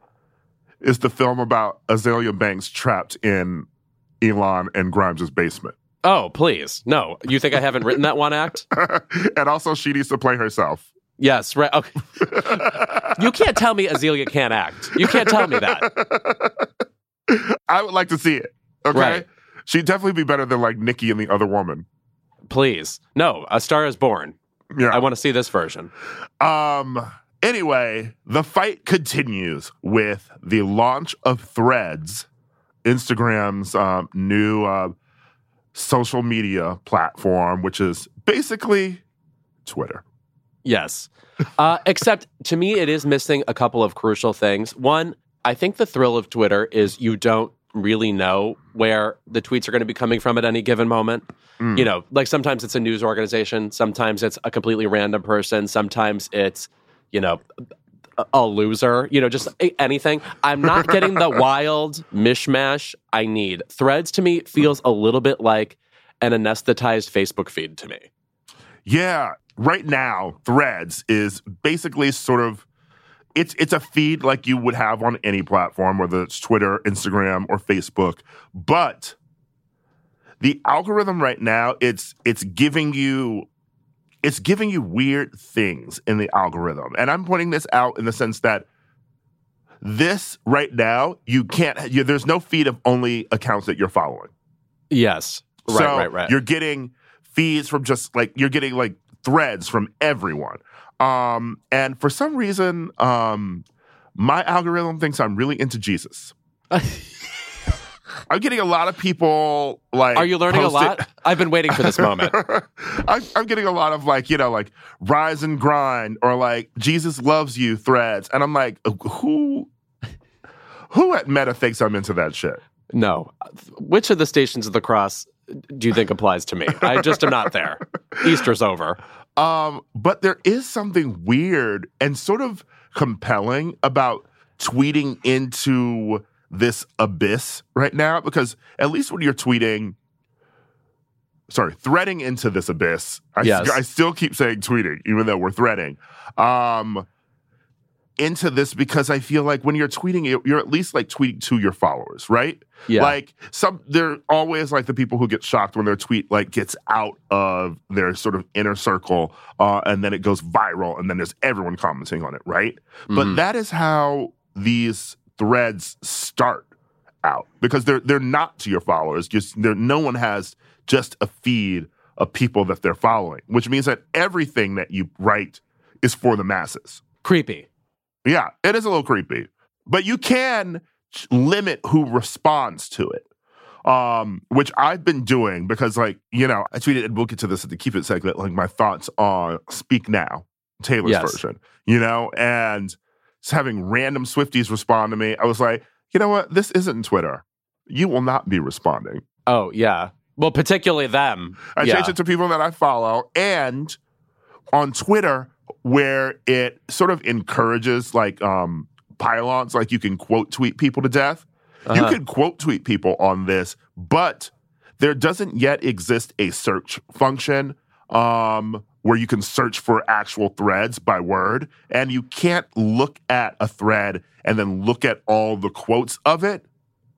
is the film about Azealia Banks trapped in Elon and Grimes' basement. Oh, please. No. You think I haven't written that one act? And also she needs to play herself. Yes, right. Okay. You can't tell me Azealia can't act. You can't tell me that. I would like to see it. Okay? Right. She'd definitely be better than like Nikki and the Other Woman. Please. No, A Star is Born. Yeah. I want to see this version. Um. Anyway, the fight continues with the launch of Threads, Instagram's um, new uh, social media platform, which is basically Twitter. Yes. Uh, except to me, it is missing a couple of crucial things. One, I think the thrill of Twitter is you don't really know where the tweets are going to be coming from at any given moment. Mm. You know, like sometimes it's a news organization, sometimes it's a completely random person, sometimes it's, you know, a, a loser, you know, just anything. I'm not getting the wild mishmash I need. Threads to me feels a little bit like an anesthetized Facebook feed to me. Yeah. Right now, Threads is basically sort of, it's it's a feed like you would have on any platform, whether it's Twitter, Instagram, or Facebook. But the algorithm right now, it's it's giving you it's giving you weird things in the algorithm. And I'm pointing this out in the sense that this right now, you can't, you, there's no feed of only accounts that you're following. Yes. Right, so right, right. You're getting feeds from just like, you're getting like threads from everyone. Um, and for some reason, um, my algorithm thinks I'm really into Jesus. I'm getting a lot of people like. Are you learning posted, a lot? I've been waiting for this moment. I'm, I'm getting a lot of like, you know, like rise and grind or like Jesus loves you threads. And I'm like, who, who at Meta thinks I'm into that shit? No. Which of the Stations of the Cross do you think applies to me? I just am not there. Easter's over. Um, but there is something weird and sort of compelling about tweeting into this abyss right now, because at least when you're tweeting, sorry, threading into this abyss, I, yes. I still keep saying tweeting, even though we're threading, um, into this, because I feel like when you're tweeting, you're at least like tweeting to your followers, right? Yeah. Like some, they're always like the people who get shocked when their tweet like gets out of their sort of inner circle, uh, and then it goes viral, and then there's everyone commenting on it, right? Mm-hmm. But that is how these threads start out, because they're they're not to your followers. Just there, no one has just a feed of people that they're following, which means that everything that you write is for the masses. Creepy. Yeah, it is a little creepy. But you can limit who responds to it, um, which I've been doing because, like, you know, I tweeted, and we'll get to this at the Keep It segment, like my thoughts on Speak Now, Taylor's yes. version, you know, and just having random Swifties respond to me. I was like, you know what? This isn't Twitter. You will not be responding. Oh, yeah. Well, particularly them. I yeah. changed it to people that I follow. And on Twitter, where it sort of encourages like um, pylons, like you can quote tweet people to death. Uh-huh. You can quote tweet people on this, but there doesn't yet exist a search function um, where you can search for actual threads by word. And you can't look at a thread and then look at all the quotes of it.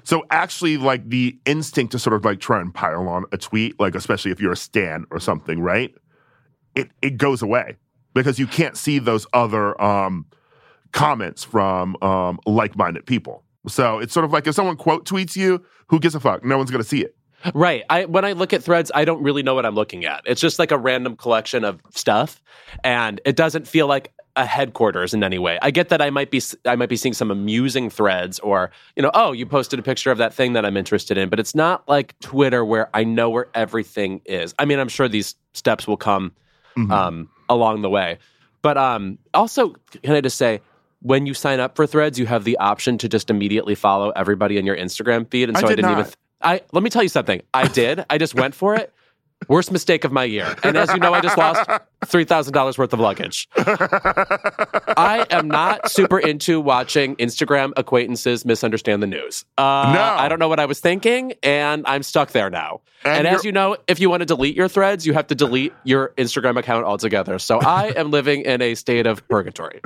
So actually, like, the instinct to sort of, like, try and pile on a tweet, like, especially if you're a stan or something, right? It it goes away because you can't see those other um, comments from um, like-minded people. So it's sort of like if someone quote tweets you, who gives a fuck? No one's going to see it. Right. I when I look at Threads, I don't really know what I'm looking at. It's just like a random collection of stuff, and it doesn't feel like a headquarters in any way. I get that I might be I might be seeing some amusing threads, or, you know, oh, you posted a picture of that thing that I'm interested in, but it's not like Twitter where I know where everything is. I mean, I'm sure these steps will come mm-hmm. um, along the way. But um, also, can I just say, when you sign up for Threads, you have the option to just immediately follow everybody in your Instagram feed. And so I, I didn't not. even... Th- I Let me tell you something. I did. I just went for it. Worst mistake of my year. And as you know, I just lost three thousand dollars worth of luggage. I am not super into watching Instagram acquaintances misunderstand the news. Uh, no. I don't know what I was thinking, and I'm stuck there now. And, And as you know, if you want to delete your threads, you have to delete your Instagram account altogether. So I am living in a state of purgatory.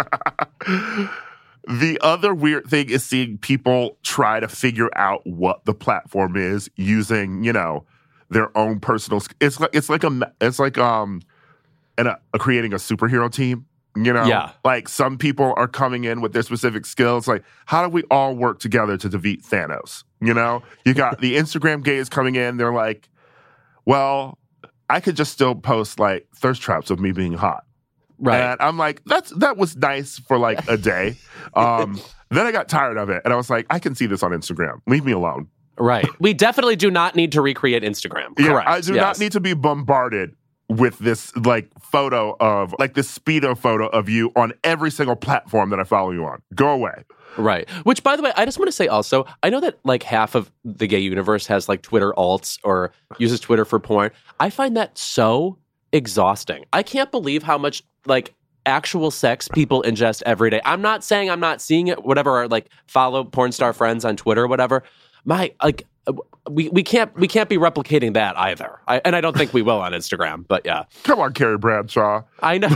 The other weird thing is seeing people try to figure out what the platform is using, you know, their own personal. It's like it's like a it's like um, and a, a creating a superhero team. You know, Yeah. Like some people are coming in with their specific skills. Like, how do we all work together to defeat Thanos? You know, you got the Instagram gays coming in. They're like, well, I could just still post like thirst traps of me being hot. Right. And I'm like, that's that was nice for like a day. Um, then I got tired of it. And I was like, I can see this on Instagram. Leave me alone. Right. We definitely do not need to recreate Instagram. Yeah, Correct. I do Yes. not need to be bombarded with this like photo of like this speedo photo of you on every single platform that I follow you on. Go away. Right. Which, by the way, I just want to say also, I know that like half of the gay universe has like Twitter alts or uses Twitter for porn. I find that so exhausting. I can't believe how much like actual sex people ingest every day. I'm not saying I'm not seeing it, whatever, or like follow porn star friends on Twitter or whatever. My, like, we, we can't we can't be replicating that either. I, and I don't think we will on Instagram, but yeah. Come on, Carrie Bradshaw. I know.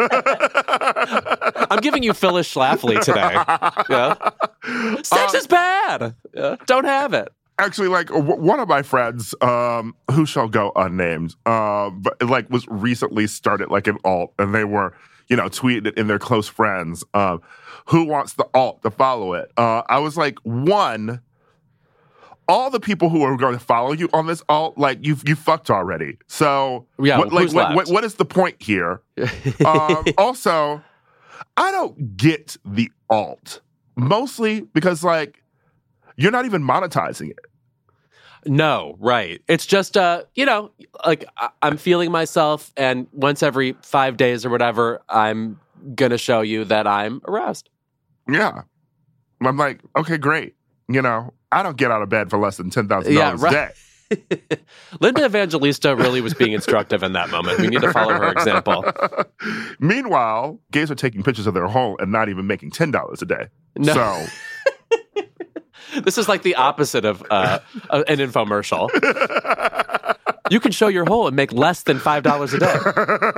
I'm giving you Phyllis Schlafly today. Yeah. Sex Uh, is bad. Yeah. Don't have it. Actually, like w- one of my friends, um, who shall go unnamed, uh, but like was recently started like an alt, and they were, you know, tweeting it in their close friends. Um, who wants the alt to follow it? Uh, I was like, one, all the people who are going to follow you on this alt, like you you fucked already. So Yeah, what, like who's what, left? what, what is the point here? um, also, I don't get the alt mostly because like you're not even monetizing it. No, right. It's just, uh, you know, like I- I'm feeling myself, and once every five days or whatever, I'm going to show you that I'm aroused. Yeah. I'm like, okay, great. You know, I don't get out of bed for less than ten thousand Yeah, dollars right. a day. Linda Evangelista really was being instructive in that moment. We need to follow her example. Meanwhile, gays are taking pictures of their home and not even making ten dollars a day. No. So, This is like the opposite of uh, a- an infomercial. You can show your hole and make less than five dollars a day.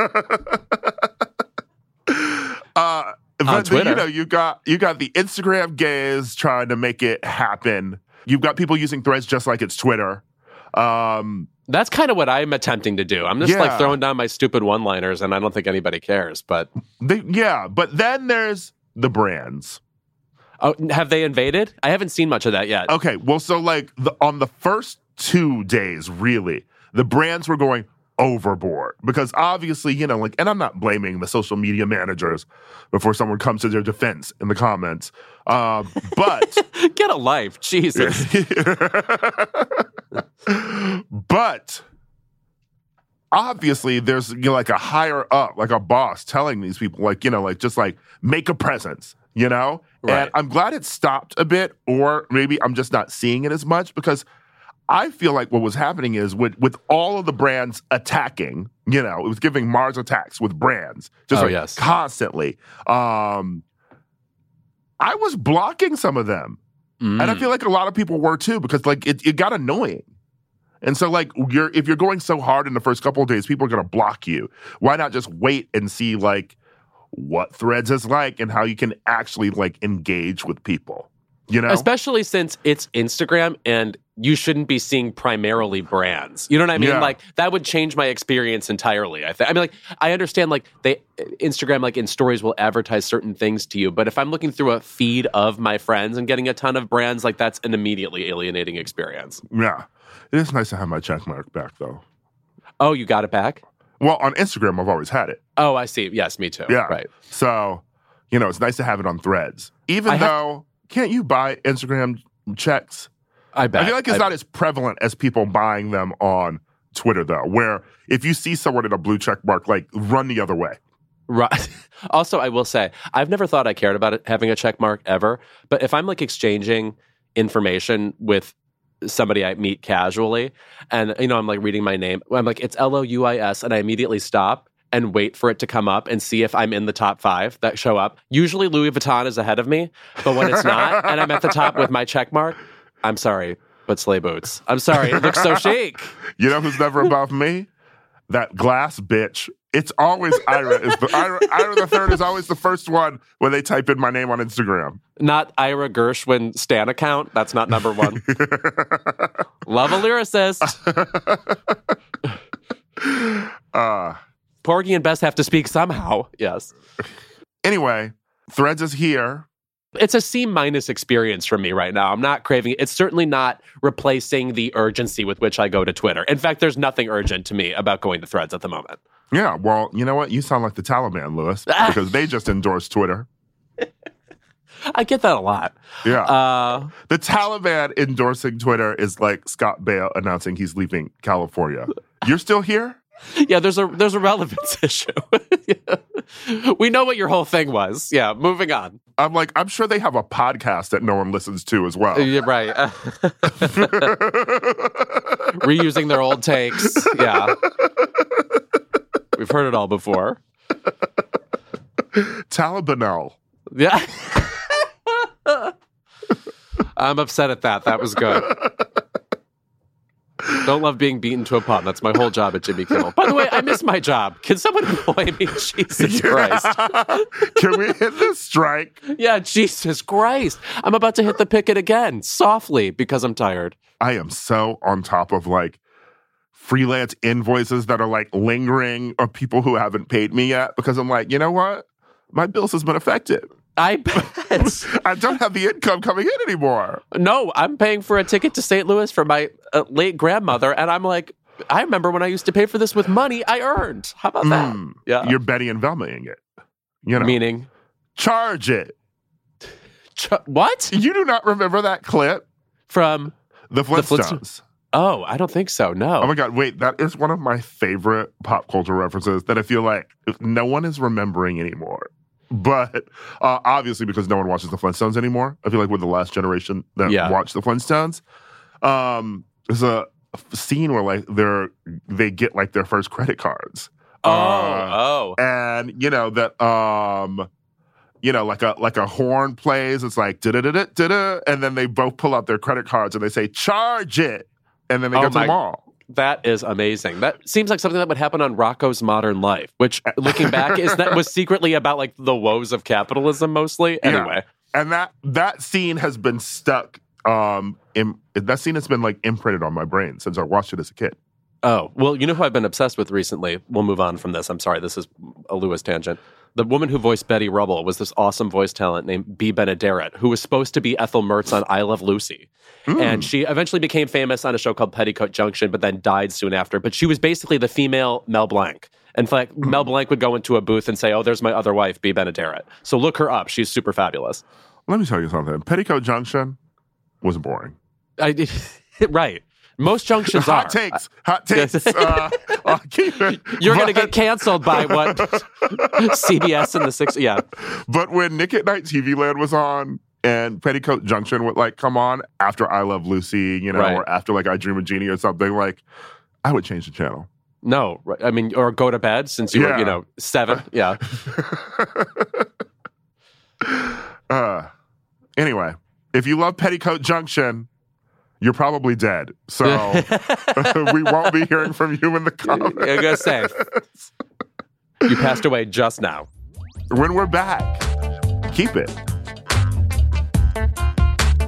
uh, but then, Twitter. you know, you got you got the Instagram gays trying to make it happen. You've got people using Threads just like it's Twitter. Um, That's kind of what I'm attempting to do. I'm just like Yeah. throwing down my stupid one-liners, and I don't think anybody cares. But they, yeah, but then there's the brands. oh, have they invaded? I haven't seen much of that yet. Okay, well, so like the, on the first two days, really, the brands were going overboard because obviously, you know, like, and I'm not blaming the social media managers before someone comes to their defense in the comments, uh, but Get a life, Jesus. but obviously, there's you know, like a higher up, like a boss telling these people, like you know, like just like make a presence. You know? Right. And I'm glad it stopped a bit, or maybe I'm just not seeing it as much because I feel like what was happening is with, with all of the brands attacking, you know, it was giving Mars attacks with brands just Oh, like yes. constantly. Um, I was blocking some of them. Mm. And I feel like a lot of people were too because like it, it got annoying. And so like you're if you're going so hard in the first couple of days, people are going to block you. Why not just wait and see like what Threads is like and how you can actually like engage with people. You know? Especially since it's Instagram and you shouldn't be seeing primarily brands. You know what I mean? Yeah. Like, that would change my experience entirely. I, th- I mean, like, I understand, like, they Instagram, like, in stories will advertise certain things to you. But if I'm looking through a feed of my friends and getting a ton of brands, like, that's an immediately alienating experience. Yeah. It is nice to have my check mark back, though. Oh, you got it back? Well, on Instagram, I've always had it. Oh, I see. Yes, me too. Yeah. Right. So, you know, it's nice to have it on Threads. Even I though, have- can't you buy Instagram checks? I bet. I feel like it's I, not as prevalent as people buying them on Twitter, though, where if you see someone in a blue check mark, like, run the other way. Right. Also, I will say, I've never thought I cared about it having a check mark ever. But if I'm, like, exchanging information with somebody I meet casually, and, you know, I'm, like, reading my name, I'm like, it's L O U I S, and I immediately stop and wait for it to come up and see if I'm in the top five that show up. Usually Louis Vuitton is ahead of me, but when it's not, and I'm at the top with my check mark, I'm sorry, but sleigh boots. I'm sorry, it looks so chic. You know who's never above me? That glass bitch. It's always Ira. Is the, Ira, Ira the third is always the first one when they type in my name on Instagram. Not Ira Gershwin Stan account. That's not number one. Love a lyricist. uh, Porgy and Bess have to speak somehow. Yes. Anyway, Threads is here. It's a C-minus experience for me right now. I'm not craving it. It's certainly not replacing the urgency with which I go to Twitter. In fact, there's nothing urgent to me about going to Threads at the moment. Yeah, well, you know what? You sound like the Taliban, Louis, because they just endorsed Twitter. I get that a lot. Yeah. Uh, the Taliban endorsing Twitter is like Scott Baio announcing he's leaving California. You're still here? Yeah, there's a there's a relevance issue. Yeah. We know what your whole thing was. Yeah, moving on. I'm like, I'm sure they have a podcast that no one listens to as well. You're right. Reusing their old takes. Yeah. We've heard it all before. Talibanel. Yeah. I'm upset at that. That was good. Don't love being beaten to a pun. That's my whole job at Jimmy Kimmel. By the way, I miss my job. Can someone employ me? Jesus Christ. Can we hit this strike? Yeah, Jesus Christ. I'm about to hit the picket again, softly, because I'm tired. I am so on top of like freelance invoices that are like lingering of people who haven't paid me yet because I'm like, you know what? My bills has been affected. I bet. I don't have the income coming in anymore. No, I'm paying for a ticket to Saint Louis for my uh, late grandmother, and I'm like, I remember when I used to pay for this with money I earned. How about that? Mm, Yeah, you're Betty and Velmaing it. You know, meaning charge it. ch- what You do not remember that clip from the Flintstones? Flintstones. Oh, I don't think so. No. Oh my God, wait, that is one of my favorite pop culture references that I feel like no one is remembering anymore. But uh, obviously, because no one watches the Flintstones anymore, I feel like we're the last generation that Yeah. watch the Flintstones. Um, there's a scene where like they're they get like their first credit cards. Oh, Uh, oh. and you know that um, you know like a like a horn plays. It's like da da da da da, and then they both pull out their credit cards and they say charge it, and then they Oh get to my- them all. That is amazing. That seems like something that would happen on Rocco's Modern Life, which, looking back, is that was secretly about like the woes of capitalism mostly. Yeah. Anyway, And that that scene has been stuck. Um, in, that scene has been like imprinted on my brain since I watched it as a kid. oh well, you know who I've been obsessed with recently. We'll move on from this. I'm sorry, this is a Lewis tangent. The woman who voiced Betty Rubble was this awesome voice talent named Bea Benaderet, who was supposed to be Ethel Mertz on I Love Lucy. Mm. And she eventually became famous on a show called Petticoat Junction, but then died soon after. But she was basically the female Mel Blanc. In fact, Mm. Mel Blanc would go into a booth and say, oh, there's my other wife, Bea Benaderet. So look her up. She's super fabulous. Let me tell you something. Petticoat Junction was boring. I, right. Most junctions Hot are. takes. Hot takes. uh, I'll keep it. You're going to But- get canceled by what? C B S in the sixties. Yeah. But when Nick at Night T V Land was on and Petticoat Junction would like come on after I Love Lucy, you know, Right. or after like I Dream of Jeannie or something, like I would change the channel. No. Right. I mean, or go to bed since you Yeah. were, you know, seven. Yeah. uh, anyway, if you love Petticoat Junction, you're probably dead. So we won't be hearing from you in the comments. I'm going to say, you passed away just now. When we're back, keep it.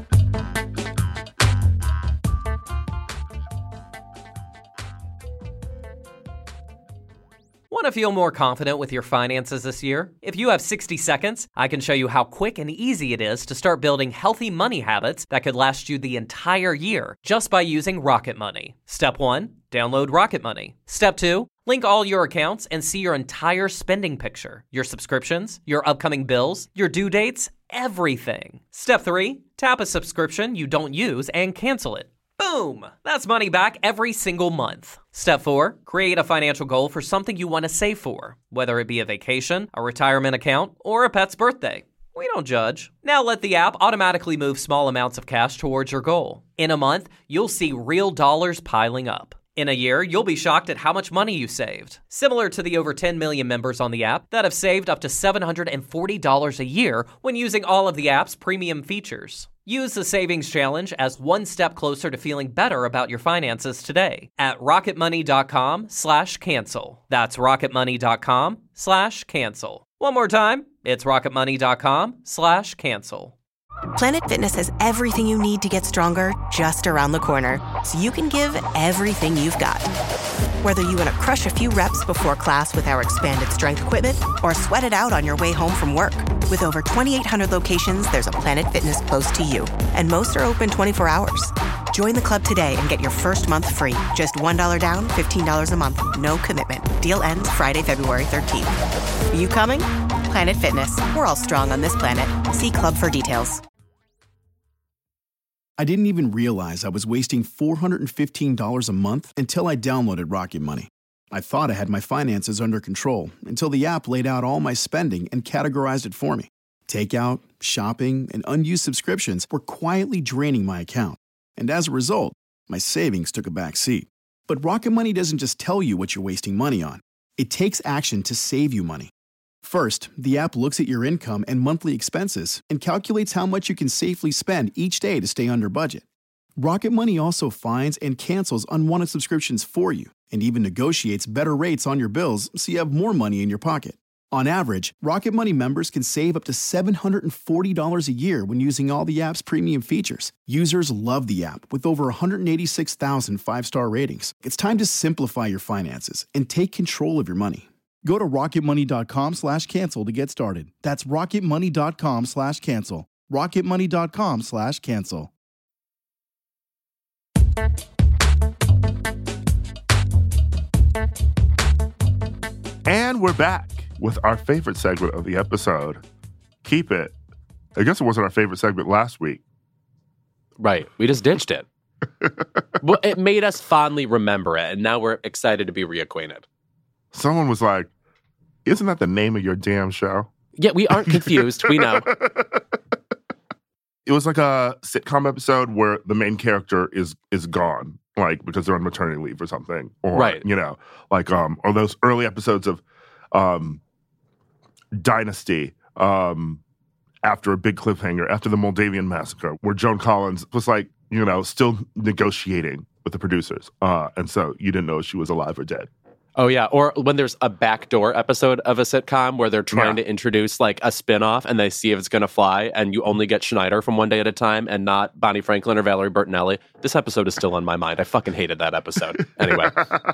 Want to feel more confident with your finances this year? If you have sixty seconds, I can show you how quick and easy it is to start building healthy money habits that could last you the entire year just by using Rocket Money. Step one, download Rocket Money. Step two, link all your accounts and see your entire spending picture, your subscriptions, your upcoming bills, your due dates, everything. Step three, tap a subscription you don't use and cancel it. Boom! That's money back every single month. Step four, create a financial goal for something you want to save for, whether it be a vacation, a retirement account, or a pet's birthday. We don't judge. Now let the app automatically move small amounts of cash towards your goal. In a month, you'll see real dollars piling up. In a year, you'll be shocked at how much money you saved. Similar to the over ten million members on the app that have saved up to seven hundred forty dollars a year when using all of the app's premium features. Use the Savings Challenge as one step closer to feeling better about your finances today at rocketmoney.com slash cancel. That's rocketmoney.com slash cancel. One more time, it's rocketmoney.com slash cancel. Planet Fitness has everything you need to get stronger just around the corner, so you can give everything you've got. Whether you want to crush a few reps before class with our expanded strength equipment or sweat it out on your way home from work. With over twenty-eight hundred locations, there's a Planet Fitness close to you, and most are open twenty-four hours. Join the club today and get your first month free. Just one dollar down, fifteen dollars a month. No commitment. Deal ends Friday, February thirteenth. Are you coming? Planet Fitness. We're all strong on this planet. See club for details. I didn't even realize I was wasting four hundred fifteen dollars a month until I downloaded Rocket Money. I thought I had my finances under control until the app laid out all my spending and categorized it for me. Takeout, shopping, and unused subscriptions were quietly draining my account. And as a result, my savings took a back seat. But Rocket Money doesn't just tell you what you're wasting money on. It takes action to save you money. First, the app looks at your income and monthly expenses and calculates how much you can safely spend each day to stay under budget. Rocket Money also finds and cancels unwanted subscriptions for you and even negotiates better rates on your bills so you have more money in your pocket. On average, Rocket Money members can save up to seven hundred forty dollars a year when using all the app's premium features. Users love the app with over one hundred eighty-six thousand five-star ratings. It's time to simplify your finances and take control of your money. Go to rocketmoney.com slash cancel to get started. That's rocketmoney.com slash cancel. rocketmoney.com slash cancel. And we're back with our favorite segment of the episode. Keep it. I guess it wasn't our favorite segment last week. Right. We just ditched it. Well, it made us fondly remember it, and now we're excited to be reacquainted. Someone was like, isn't that the name of your damn show? Yeah, we aren't confused. We know. It was like a sitcom episode where the main character is is gone, like because they're on maternity leave or something. Or, right. You know, like, um, or those early episodes of um, Dynasty um, after a big cliffhanger, after the Moldavian massacre, where Joan Collins was like, you know, still negotiating with the producers. Uh, and so you didn't know if she was alive or dead. Oh, yeah. Or when there's a backdoor episode of a sitcom where they're trying yeah. to introduce like a spinoff and they see if it's going to fly and you only get Schneider from One Day at a Time and not Bonnie Franklin or Valerie Bertinelli. This episode is still on my mind. I fucking hated that episode. Anyway.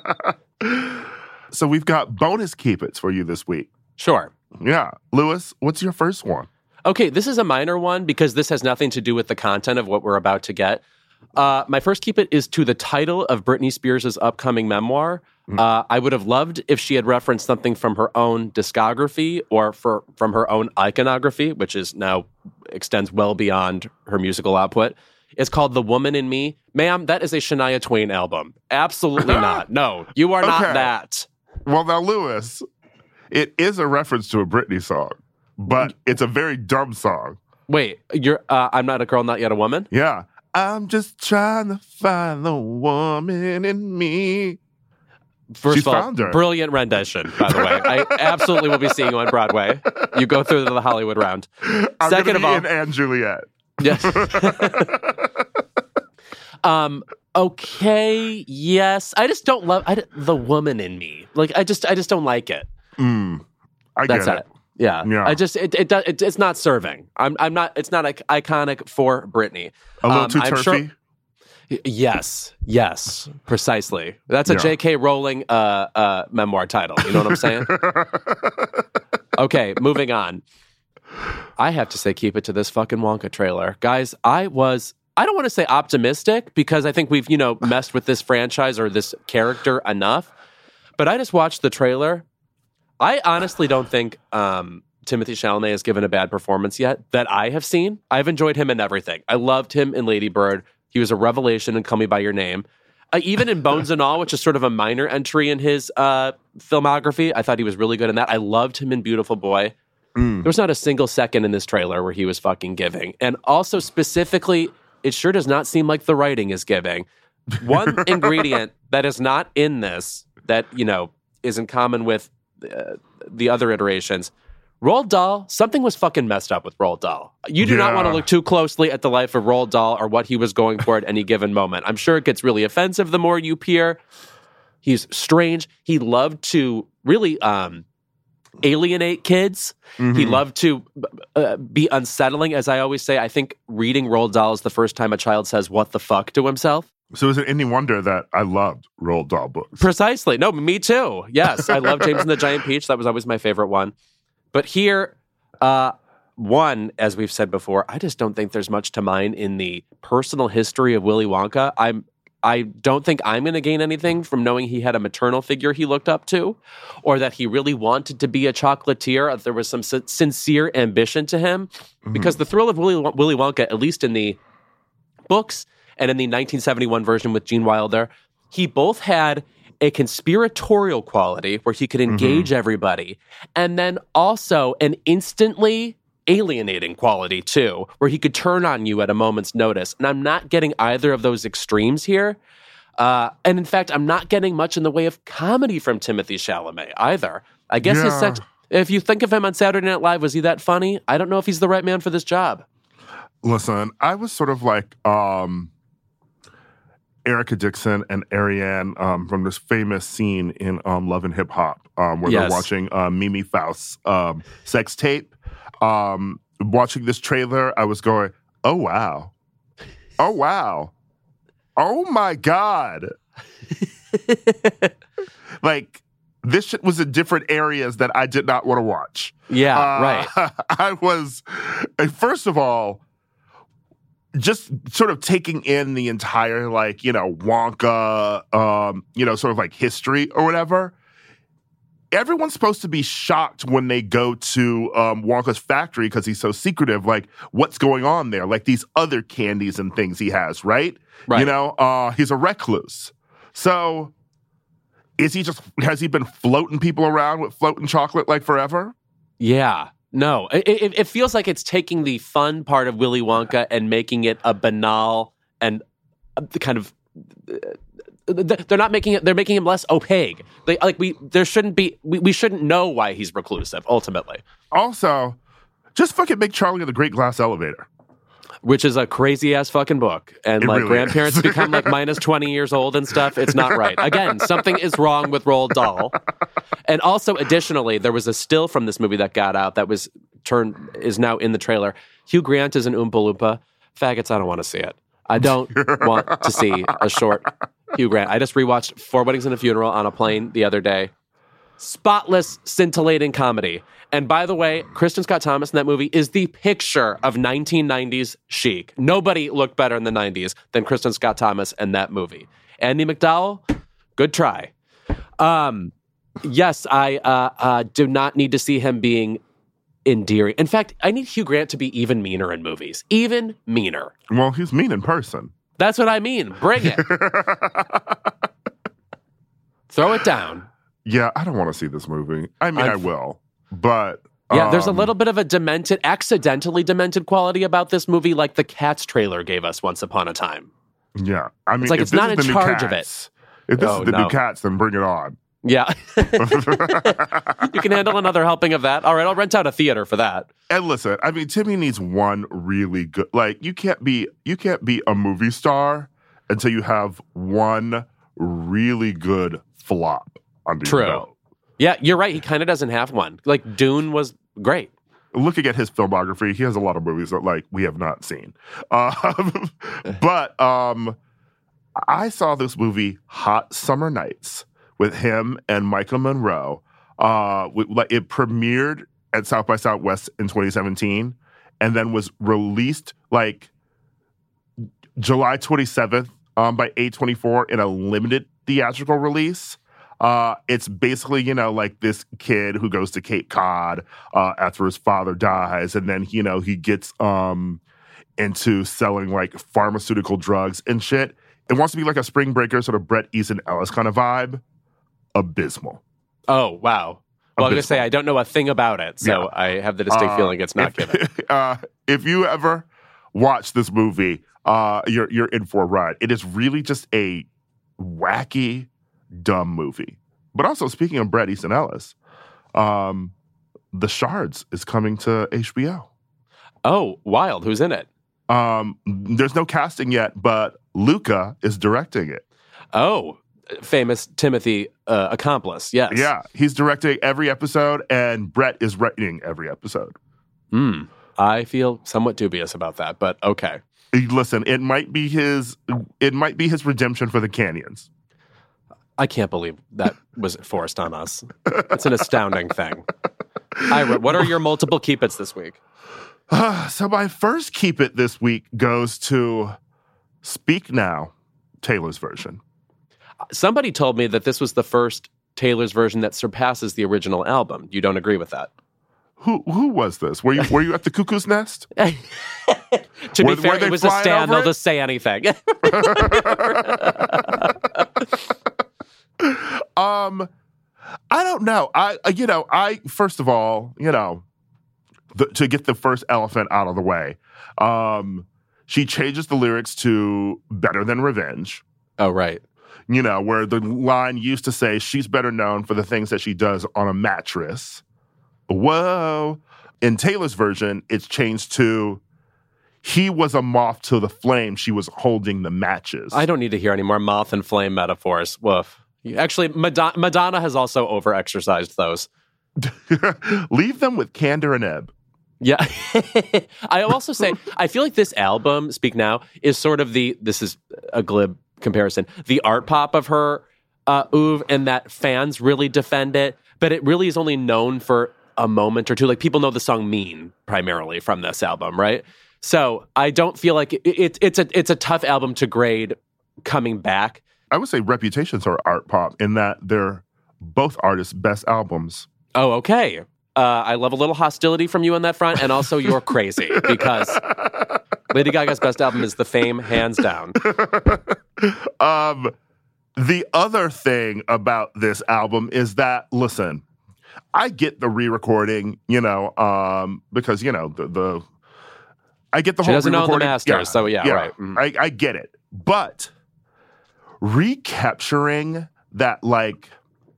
So we've got bonus keep-its for you this week. Sure. Yeah. Lewis, what's your first one? Okay, this is a minor one because this has nothing to do with the content of what we're about to get. Uh, my first keep-it is to the title of Britney Spears' upcoming memoir. Uh, I would have loved if she had referenced something from her own discography or for, from her own iconography, which is now extends well beyond her musical output. It's called The Woman in Me. Ma'am, that is a Shania Twain album. Absolutely not. No, you are not okay. that. Well, now, Lewis, it is a reference to a Britney song, but it's a very dumb song. Wait, you're uh, I'm Not a Girl, Not Yet a Woman? Yeah. I'm just trying to find the woman in me. First She's of all, found her. Brilliant rendition, by the way. I absolutely will be seeing you on Broadway. You go through the Hollywood round. I'm Second gonna of be all, in Anne Juliet. Yes. um. Okay. Yes. I just don't love I, the woman in me. Like I just, I just don't like it. Mm, I That's get it. Yeah. Yeah. I just, it, it, it, it's not serving. I'm, I'm not. It's not like iconic for Britney. A little um, too I'm turfy. sure, Yes, yes, precisely. That's a Yeah. J K. Rowling uh, uh, memoir title. You know what I'm saying? Okay, moving on. I have to say, keep it to this fucking Wonka trailer. Guys, I was, I don't want to say optimistic because I think we've, you know, messed with this franchise or this character enough. But I just watched the trailer. I honestly don't think um, Timothée Chalamet has given a bad performance yet that I have seen. I've enjoyed him in everything. I loved him in Lady Bird. He was a revelation in Call Me By Your Name. Uh, even in Bones and All, which is sort of a minor entry in his uh, filmography, I thought he was really good in that. I loved him in Beautiful Boy. Mm. There was not a single second in this trailer where he was fucking giving. And also specifically, it sure does not seem like the writing is giving. One ingredient that is not in this that, you know, is in common with uh, the other iterations. Roald Dahl, something was fucking messed up with Roald Dahl. You do yeah. not want to look too closely at the life of Roald Dahl or what he was going for at any given moment. I'm sure it gets really offensive the more you peer. He's strange. He loved to really um, alienate kids. Mm-hmm. He loved to uh, be unsettling. As I always say, I think reading Roald Dahl is the first time a child says, "What the fuck?" to himself. So is it any wonder that I loved Roald Dahl books? Precisely. No, me too. Yes, I love James and the Giant Peach. That was always my favorite one. But here, uh, one, as we've said before, I just don't think there's much to mine in the personal history of Willy Wonka. I'm, I don't think I'm going to gain anything from knowing he had a maternal figure he looked up to, or that he really wanted to be a chocolatier, or there was some sin- sincere ambition to him. Mm-hmm. Because the thrill of Willy, Willy Wonka, at least in the books and in the nineteen seventy-one version with Gene Wilder, he both had a conspiratorial quality where he could engage mm-hmm. everybody, and then also an instantly alienating quality too, where he could turn on you at a moment's notice. And I'm not getting either of those extremes here. Uh, and in fact, I'm not getting much in the way of comedy from Timothée Chalamet either. I guess yeah. his sex, if you think of him on Saturday Night Live, was he that funny? I don't know if he's the right man for this job. Listen, I was sort of like um, Erica Dixon and Ariane um, from this famous scene in um, Love and Hip Hop um, where yes. they're watching uh, Mimi Faust's um, sex tape. Um, watching this trailer, I was going, oh, wow. Oh, wow. Oh, my God. Like, this shit was in different areas that I did not want to watch. Yeah, uh, right. I was, first of all, just sort of taking in the entire, like, you know, Wonka, um, you know, sort of like history or whatever. Everyone's supposed to be shocked when they go to um, Wonka's factory because he's so secretive. Like, what's going on there? Like these other candies and things he has, right? Right. You know, uh, he's a recluse. So is he just, has he been floating people around with floating chocolate like forever? Yeah. No, it, it, it feels like it's taking the fun part of Willy Wonka and making it a banal and the kind of. They're not making it. They're making him less opaque. They like we. There shouldn't be. We, we shouldn't know why he's reclusive. Ultimately, also, just fucking make Charlie in the Great Glass Elevator, which is a crazy ass fucking book, and it like really grandparents is. become like minus twenty years old and stuff. It's not right. Again, something is wrong with Roald Dahl. And also, additionally, there was a still from this movie that got out that was turned is now in the trailer. Hugh Grant is an Oompa Loompa. Faggots, I don't want to see it. I don't want to see a short Hugh Grant. I just rewatched Four Weddings and a Funeral on a plane the other day. Spotless, scintillating comedy. And by the way, Kristen Scott Thomas in that movie is the picture of nineteen nineties chic. Nobody looked better in the nineties than Kristen Scott Thomas in that movie. Andy McDowell, good try. Um, yes, I uh, uh, do not need to see him being endearing. In fact, I need Hugh Grant to be even meaner in movies. Even meaner. Well, he's mean in person. That's what I mean. Bring it. Throw it down. Yeah, I don't want to see this movie. I mean, I've, I will, but... Yeah, um, there's a little bit of a demented, accidentally demented quality about this movie, like the Cats trailer gave us once upon a time. Yeah. I mean, it's like if it's this not is in the charge new of it. Cats, If this oh, is the no. new Cats, then bring it on. Yeah. You can handle another helping of that. All right, I'll rent out a theater for that. And listen, I mean, Timmy needs one really good. Like, you can't be you can't be a movie star until you have one really good flop under True. your belt. Yeah, you're right. He kind of doesn't have one. Like, Dune was great. Looking at his filmography, he has a lot of movies that, like, we have not seen. Um, but um, I saw this movie, Hot Summer Nights, with him and Michael Monroe. Uh, it premiered at South by Southwest in twenty seventeen and then was released like July twenty-seventh um, by A twenty-four in a limited theatrical release. Uh, it's basically, you know, like this kid who goes to Cape Cod uh, after his father dies, and then, you know, he gets um, into selling like pharmaceutical drugs and shit. It wants to be like a Spring Breaker, sort of Bret Easton Ellis kind of vibe. Abysmal. Oh, wow. Well, I'm going to say I don't know a thing about it, so yeah. I have the distinct uh, feeling it's not if, given. Uh, if you ever watch this movie, uh, you're you're in for a ride. It is really just a wacky, dumb movie. But also, speaking of Bret Easton Ellis, um, The Shards is coming to H B O. Oh, wild. Who's in it? Um, there's no casting yet, but Luca is directing it. Oh, famous Timothy uh, accomplice, yes. Yeah, he's directing every episode, and Bret is writing every episode. Hmm. I feel somewhat dubious about that, but okay. Listen, it might be his. It might be his redemption for the Canyons. I can't believe that was forced on us. It's an astounding thing. Ira, what are your multiple keep its this week? Uh, so my first keep it this week goes to Speak Now, Taylor's version. Somebody told me that this was the first Taylor's version that surpasses the original album. You don't agree with that? Who who was this? Were you were you at the Cuckoo's Nest? to were, be fair, it was a stand. They'll just say anything. um, I don't know. I you know I first of all you know the, to get the first elephant out of the way, um, she changes the lyrics to "Better Than Revenge." Oh, right. You know, where the line used to say, she's better known for the things that she does on a mattress. Whoa. In Taylor's version, it's changed to, he was a moth to the flame. She was holding the matches. I don't need to hear any more moth and flame metaphors. Woof. Actually, Madonna, Madonna has also over-exercised those. Leave them with Candor and Ebb. Yeah. I also say, I feel like this album, Speak Now, is sort of the, this is a glib comparison, the art pop of her uh, oeuvre, and that fans really defend it, but it really is only known for a moment or two. Like, people know the song Mean primarily from this album, right? So I don't feel like it, it, it's a it's a tough album to grade coming back. I would say Reputations are art pop in that they're both artists' best albums. Oh, okay. Uh, I love a little hostility from you on that front, and also you're crazy because Lady Gaga's best album is The Fame, hands down. um, the other thing about this album is that, listen, I get the re-recording, you know, um, because, you know, the, the I get the she whole doesn't re-recording. Know the masters, yeah, so yeah, yeah right. Mm. I, I get it. But recapturing that, like,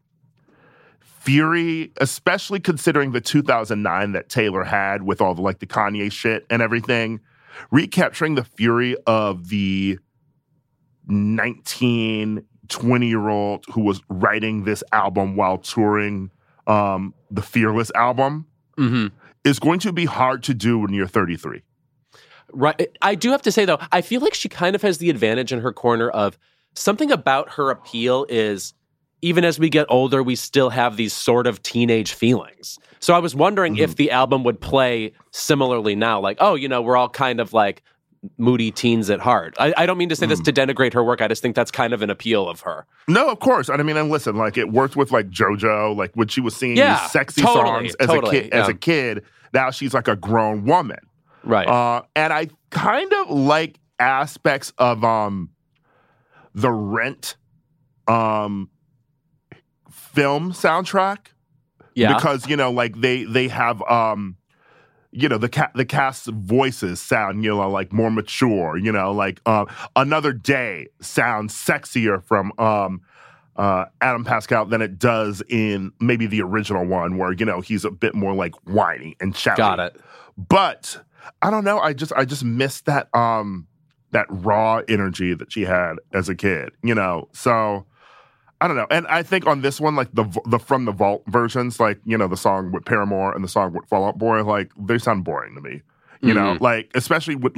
fury, especially considering the two thousand nine that Taylor had with all the, like, the Kanye shit and everything, recapturing the fury of the nineteen, twenty-year-old who was writing this album while touring um, the Fearless album mm-hmm. is going to be hard to do when you're thirty-three. Right. I do have to say, though, I feel like she kind of has the advantage in her corner of something about her appeal is, even as we get older, we still have these sort of teenage feelings. So I was wondering mm-hmm. if the album would play similarly now. Like, oh, you know, we're all kind of like moody teens at heart. I, I don't mean to say mm. this to denigrate her work. I just think that's kind of an appeal of her. No, of course. I mean, and listen, like, it worked with, like, JoJo, like, when she was singing yeah, these sexy totally, songs as, totally, a kid, yeah. as a kid. Now she's, like, a grown woman. Right. Uh, and I kind of like aspects of um, the Rent um, film soundtrack. Yeah. Because, you know, like, they they have, um, you know, the ca- the cast's voices sound, you know, like, more mature. You know, like, uh, Another Day sounds sexier from um, uh, Adam Pascal than it does in maybe the original one, where, you know, he's a bit more, like, whiny and shouty. Got it. But I don't know. I just I just missed that um that raw energy that she had as a kid, you know. So I don't know. And I think on this one, like the the From the Vault versions, like, you know, the song with Paramore and the song with Fall Out Boy, like, they sound boring to me. You mm-hmm. know, like, especially with, like,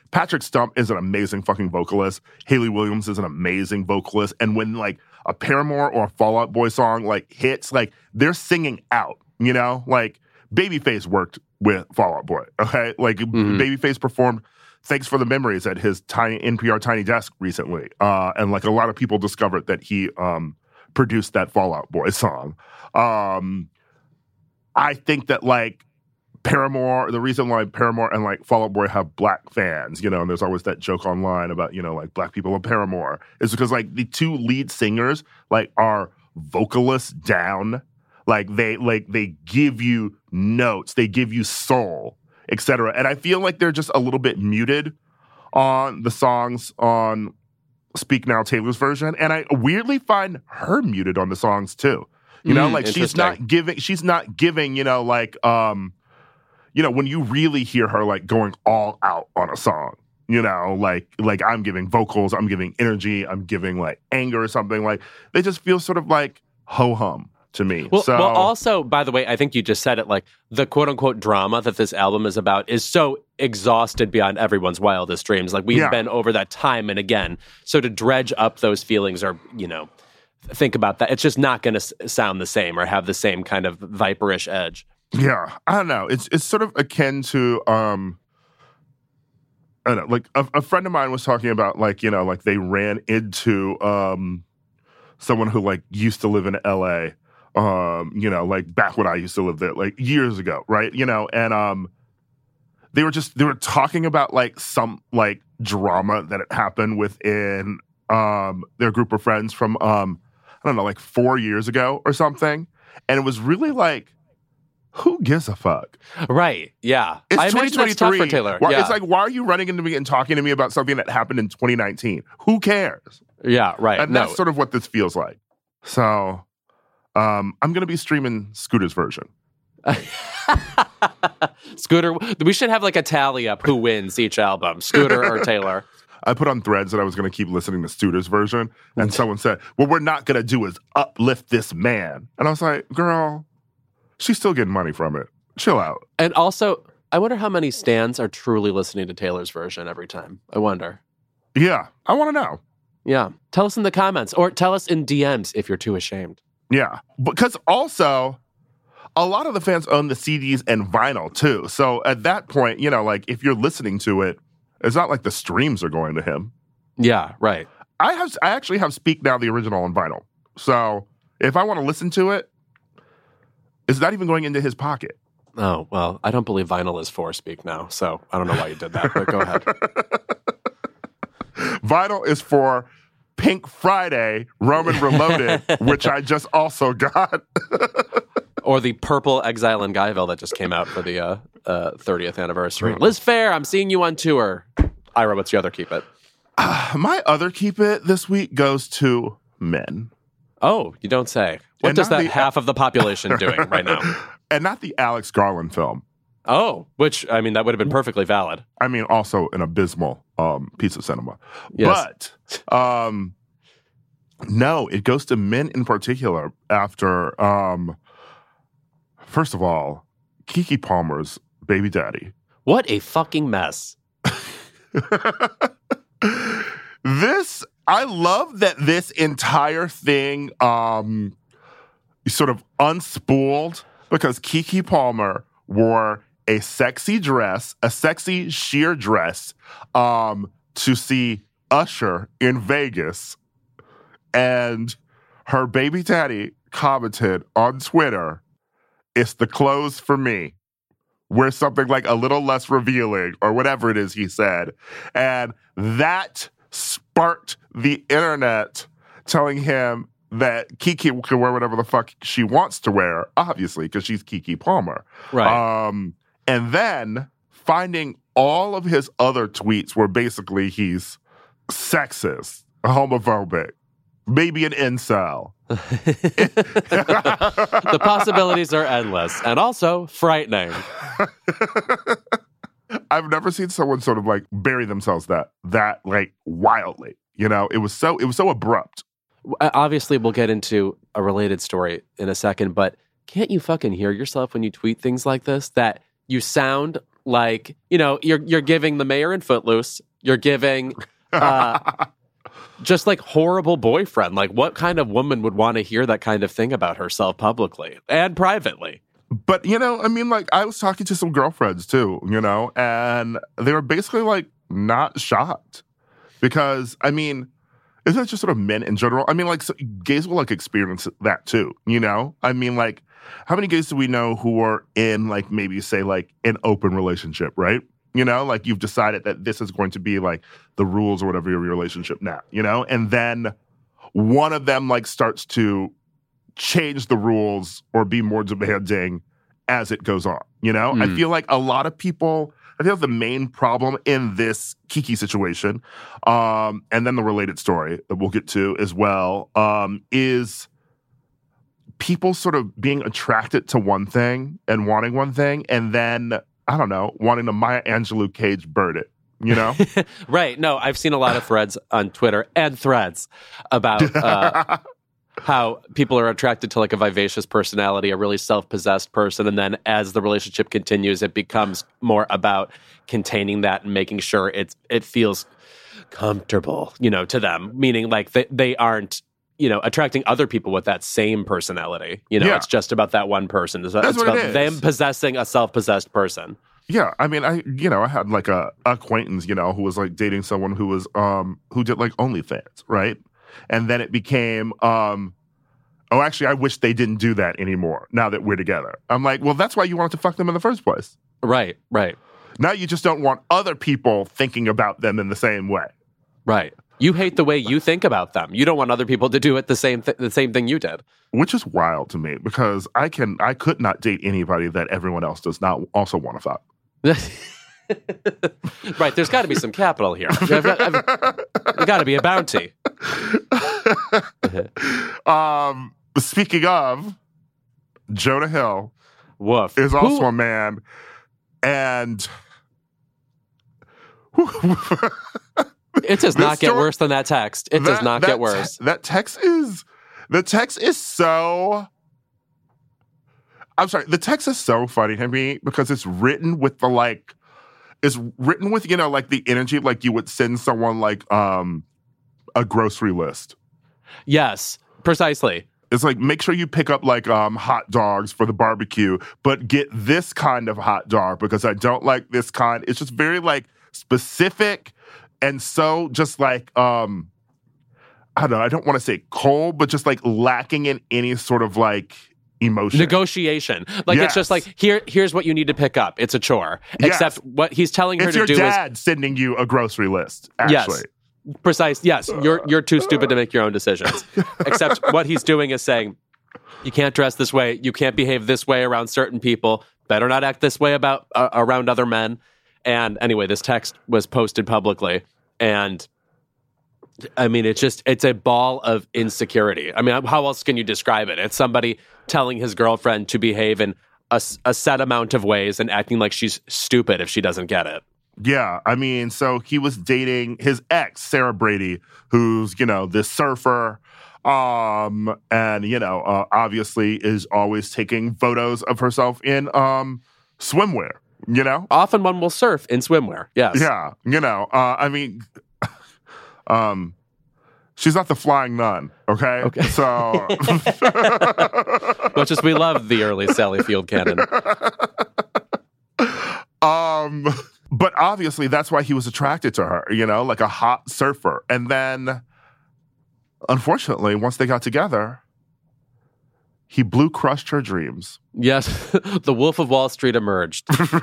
Patrick Stump is an amazing fucking vocalist. Hayley Williams is an amazing vocalist. And when like a Paramore or a Fall Out Boy song like hits, like they're singing out, you know? Like Babyface worked with Fall Out Boy, okay? Like mm-hmm. Babyface performed Thanks for the Memories at his tiny N P R Tiny Desk recently. Uh, and like a lot of people discovered that he um, produced that Fall Out Boy song. Um, I think that like Paramore, the reason why Paramore and like Fall Out Boy have black fans, you know, and there's always that joke online about, you know, like black people in Paramore, is because like the two lead singers like are vocalists down. Like they like they give you notes, they give you soul, et cetera. And I feel like they're just a little bit muted on the songs on Speak Now, Taylor's version. And I weirdly find her muted on the songs too. You know, mm, like she's not giving, she's not giving, you know, like, um, you know, when you really hear her like going all out on a song, you know, like like I'm giving vocals, I'm giving energy, I'm giving like anger or something, like they just feel sort of like ho-hum to me. Well, so, well, also, by the way, I think you just said it, like the quote unquote drama that this album is about is so exhausted beyond everyone's wildest dreams. Like we've yeah. been over that time and again. So to dredge up those feelings or, you know, think about that, it's just not going to s- sound the same or have the same kind of viperish edge. Yeah, I don't know. It's it's sort of akin to, um, I don't know, like a, a friend of mine was talking about like, you know, like they ran into um, someone who like used to live in L A, um, you know, like back when I used to live there, like years ago, right? You know, and um, they were just, they were talking about like some like drama that had happened within um, their group of friends from, um, I don't know, like four years ago or something. And it was really like, who gives a fuck? Right, yeah. It's I twenty twenty-three. That's tough for Taylor. Why, yeah. It's like, why are you running into me and talking to me about something that happened in twenty nineteen? Who cares? Yeah, right. And no. that's sort of what this feels like. So um, I'm going to be streaming Scooter's version. Scooter, we should have like a tally up who wins each album, Scooter or Taylor. I put on Threads that I was going to keep listening to Scooter's version, and someone said, what we're not going to do is uplift this man. And I was like, girl, she's still getting money from it. Chill out. And also, I wonder how many stans are truly listening to Taylor's version every time. I wonder. Yeah, I want to know. Yeah. Tell us in the comments, or tell us in D Ms if you're too ashamed. Yeah, because also, a lot of the fans own the C Ds and vinyl, too. So at that point, you know, like, if you're listening to it, it's not like the streams are going to him. Yeah, right. I have, I actually have Speak Now, the original, on vinyl. So if I want to listen to it, it's not even going into his pocket. Oh, well, I don't believe vinyl is for Speak Now, so I don't know why you did that, but go ahead. Vinyl is for Pink Friday, Roman Reloaded, which I just also got. Or the purple Exile in Guyville that just came out for the uh, uh, thirtieth anniversary. Liz Phair, I'm seeing you on tour. Ira, what's your other keep it? Uh, my other keep it this week goes to men. Oh, you don't say. What And does not that the- half of the population doing right now? And not the Alex Garland film. Oh, which, I mean, that would have been perfectly valid. I mean, also an abysmal um, piece of cinema. Yes. But, um, no, it goes to men in particular after, um, first of all, Keke Palmer's baby daddy. What a fucking mess. This, I love that this entire thing um, sort of unspooled because Keke Palmer wore a sexy dress, a sexy sheer dress, um, to see Usher in Vegas. And her baby daddy commented on Twitter, "It's the clothes for me." Wear something like a little less revealing or whatever it is he said. And that sparked the internet telling him that Keke can wear whatever the fuck she wants to wear, obviously, because she's Keke Palmer. Right. Um, and then finding all of his other tweets where basically he's sexist, homophobic, maybe an incel. The possibilities are endless and also frightening. I've never seen someone sort of like bury themselves that that like wildly. You know, it was so it was so abrupt. Obviously, we'll get into a related story in a second, but can't you fucking hear yourself when you tweet things like this? That you sound like, you know, you're you're giving the mayor in Footloose, you're giving uh, just like horrible boyfriend. Like, what kind of woman would want to hear that kind of thing about herself publicly and privately? But, you know, I mean, like, I was talking to some girlfriends, too, you know, and they were basically, like, not shocked. Because, I mean, isn't it just sort of men in general? I mean, like, so gays will, like, experience that, too, you know? I mean, like, how many gays do we know who are in, like, maybe, say, like, an open relationship, right? You know, like, you've decided that this is going to be, like, the rules or whatever of your relationship now, you know? And then one of them, like, starts to change the rules or be more demanding as it goes on, you know? Mm. I feel like a lot of people, I feel like the main problem in this Kiki situation, um, and then the related story that we'll get to as well, um, is people sort of being attracted to one thing and wanting one thing, and then, I don't know, wanting to Maya Angelou Cage bird it, you know? Right. No, I've seen a lot of threads on Twitter and threads about uh, how people are attracted to like a vivacious personality, a really self-possessed person, and then as the relationship continues, it becomes more about containing that and making sure it's it feels comfortable, you know, to them. Meaning, like they they aren't, you know, attracting other people with that same personality. You know, yeah. It's just about that one person. It's, That's it's what about it is. them possessing a self-possessed person. Yeah, I mean, I you know, I had like a acquaintance, you know, who was like dating someone who was um who did like OnlyFans, right? And then it became, um, oh, actually, I wish they didn't do that anymore now that we're together. I'm like, well, that's why you wanted to fuck them in the first place. Right, right. Now you just don't want other people thinking about them in the same way. Right. You hate the way you think about them. You don't want other people to do it the same th- the same thing you did. Which is wild to me because I can I could not date anybody that everyone else does not also want to fuck. Right, there's got to be some capital here. There's got to be a bounty. um, speaking of, Jonah Hill Woof. is also Who? a man, and it does not get story, worse than that text. It that, does not that get worse. Te- that text is the text is so. I'm sorry. The text is so funny to me because it's written with the like. It's written with, you know, like the energy like you would send someone like um, a grocery list. Yes, precisely. It's like, make sure you pick up like um, hot dogs for the barbecue, but get this kind of hot dog because I don't like this kind. It's just very like specific and so just like, um, I don't know, I don't want to say cold, but just like lacking in any sort of like emotion. Negotiation. Like, yes. It's just like, here, here's what you need to pick up. It's a chore. Yes. Except what he's telling her it's to do is... your dad sending you a grocery list, actually. Yes. Precise. Yes. You're, you're too stupid to make your own decisions. Except what he's doing is saying, you can't dress this way. You can't behave this way around certain people. Better not act this way about uh, around other men. And anyway, this text was posted publicly. And I mean, it's just, it's a ball of insecurity. I mean, how else can you describe it? It's somebody telling his girlfriend to behave in a, a set amount of ways and acting like she's stupid if she doesn't get it. Yeah, I mean, so he was dating his ex, Sarah Brady, who's, you know, this surfer, um, and, you know, uh, obviously is always taking photos of herself in um, swimwear, you know? Often one will surf in swimwear, yes. Yeah, you know, uh, I mean... Um, she's not the flying nun, okay? Okay. So, much as we love the early Sally Field canon. Um, but obviously that's why he was attracted to her, you know, like a hot surfer. And then, unfortunately, once they got together, he blue crushed her dreams. Yes, the Wolf of Wall Street emerged.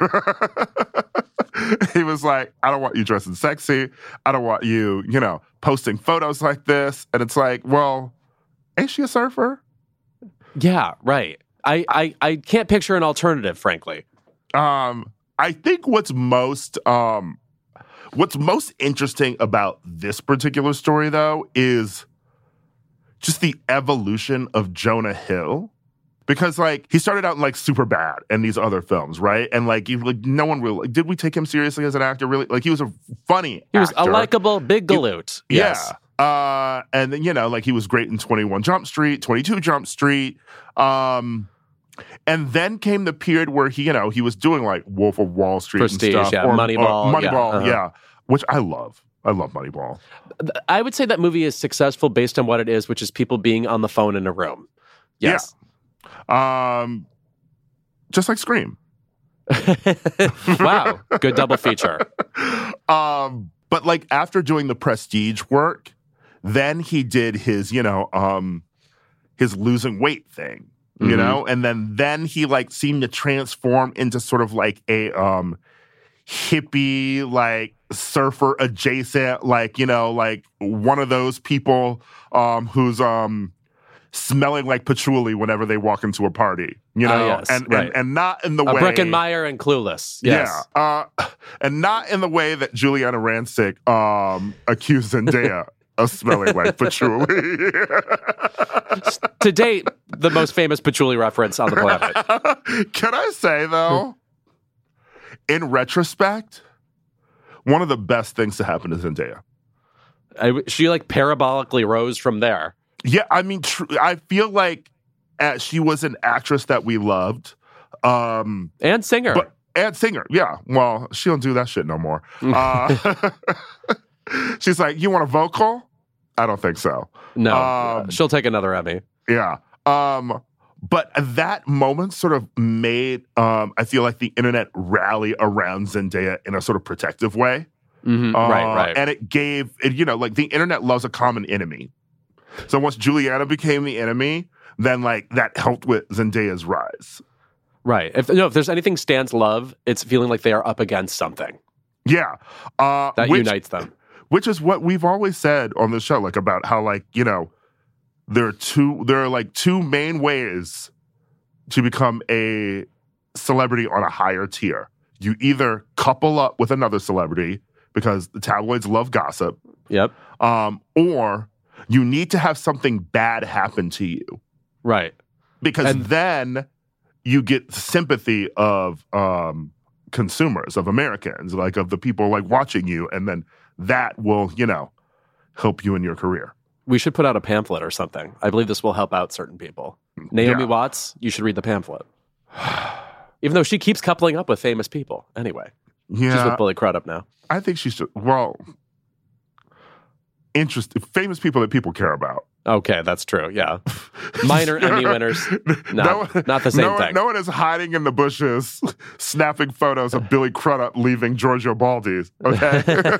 He was like, I don't want you dressing sexy. I don't want you, you know, posting photos like this. And it's like, well, ain't she a surfer? Yeah, right. I, I, I can't picture an alternative, frankly. Um, I think what's most um, what's most interesting about this particular story, though, is just the evolution of Jonah Hill. Because, like, he started out, like, Superbad and these other films, right? And, like, he, like no one really... Like, did we take him seriously as an actor, really? Like, he was a funny He was actor. a likable big galoot. He, yes. Yeah. Uh, and then, you know, like, he was great in twenty-one Jump Street, twenty-two Jump Street. Um, And then came the period where he, you know, he was doing like Wolf of Wall Street Prestige, and stuff. yeah, or, Moneyball, uh, Moneyball, yeah, uh-huh. yeah, which I love. I love Moneyball. I would say that movie is successful based on what it is, which is people being on the phone in a room. Yes. Yeah. Um, just like Scream. Wow. Good double feature. Um, but like after doing the Prestige work, then he did his, you know, um, his losing weight thing, you Mm-hmm. know, and then then he like seemed to transform into sort of like a um, hippie, like surfer adjacent, like, you know, like one of those people um, who's um, smelling like patchouli whenever they walk into a party, you know, Oh, yes, and, right. and and not in the A way Breckenmeyer and Clueless. Yes. yeah, uh, and not in the way that Juliana Rancic um, accused Zendaya of smelling like patchouli. To date, the most famous patchouli reference on the planet. Can I say, though, in retrospect, one of the best things to happen to Zendaya. I, she like parabolically rose from there. Yeah, I mean, tr- I feel like uh, she was an actress that we loved. Um, And singer. but and singer, yeah. Well, she don't do that shit no more. Uh, she's like, you want a vocal? I don't think so. no, um, she'll take another Emmy. Yeah. Um, but that moment sort of made, um, I feel like the internet rally around Zendaya in a sort of protective way. Mhm. Uh, right, right. And it gave, it, you know, like the internet loves a common enemy. So once Juliana became the enemy, then like that helped with Zendaya's rise. Right. If no, if there's anything Stans love, it's feeling like they are up against something Yeah. Uh, that which, unites them. Which is what we've always said on the show, like about how like, you know, there are two, there are like two main ways to become a celebrity on a higher tier. You either couple up with another celebrity because the tabloids love gossip, Yep. um, or you need to have something bad happen to you Right. because And- then you get sympathy of um, consumers, of Americans, like of the people like watching you, and then that will, you know, help you in your career. We should put out a pamphlet or something. I believe this will help out certain people. Naomi Yeah. Watts, you should read the pamphlet. Even though she keeps coupling up with famous people. Anyway, she's Yeah, with Bully Crudup now. I think she should. Well, interesting, famous people that people care about. Okay, that's true. Yeah. Minor Emmy winners. No, one- not the same no one- thing. No one is hiding in the bushes, snapping photos of Billy Crudup leaving Giorgio Baldi's. Okay.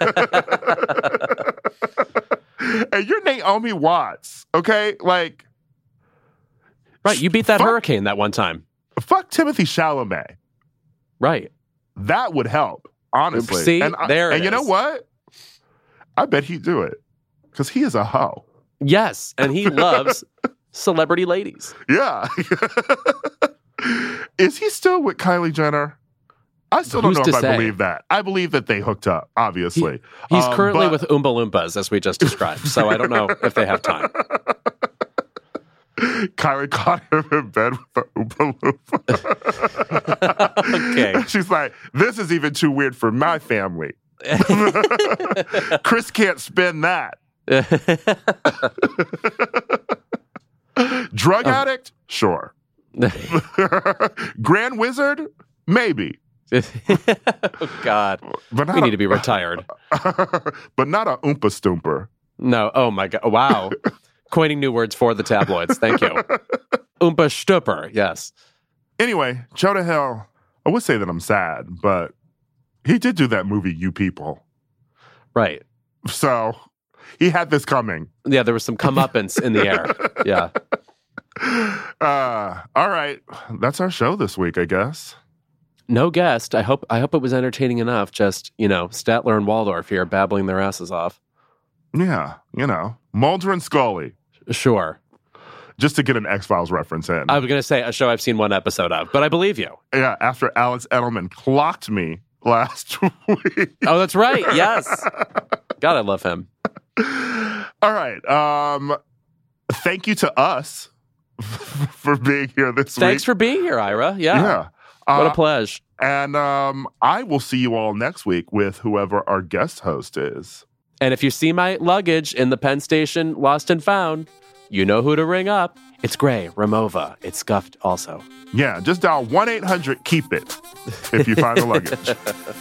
And you're Naomi Watts. Okay, like Right. You beat that fuck, hurricane that one time. Fuck Timothy Chalamet. Right. That would help, honestly. See? and I- There it and you know is. what? I bet he'd do it because he is a hoe. Yes. And he loves celebrity ladies. Yeah. Is he still with Kylie Jenner? I still Who's don't know to if I say? believe that. I believe that they hooked up, obviously. He's Um, currently but- with Oompa Loompas, as we just described. So I don't know if they have time. Kylie caught him in bed with the Oompa Loompa. Okay. She's like, this is even too weird for my family. Chris can't spend that. Drug addict? Sure. Grand Wizard? Maybe. Oh, God. But not We a- need to be retired. but not a Oompa Stoomper. No. Oh, my God. Wow. Coining new words for the tabloids. Thank you. Oompa Stupper. Yes. Anyway, Joe to Hell, I would say that I'm sad, but he did do that movie, You People. Right. So he had this coming. Yeah, there was some comeuppance in the air. Yeah. Uh, all right. That's our show this week, I guess. No guest. I hope I hope it was entertaining enough. Just, you know, Statler and Waldorf here babbling their asses off. Yeah, you know, Mulder and Scully, Sure. just to get an X-Files reference in. I was going to say a show I've seen one episode of, but I believe you. yeah, after Alex Edelman clocked me last week. Oh, that's right. Yes. God, I love him. All right. Um, thank you to us for being here this week. Thanks for being here, Ira. Yeah. Yeah. What Uh, a pleasure. And um, I will see you all next week with whoever our guest host is. And if you see my luggage in the Penn Station lost and found, you know who to ring up. It's gray, Rimowa. It's scuffed also. Yeah, just dial one eight hundred keep it if you find the luggage.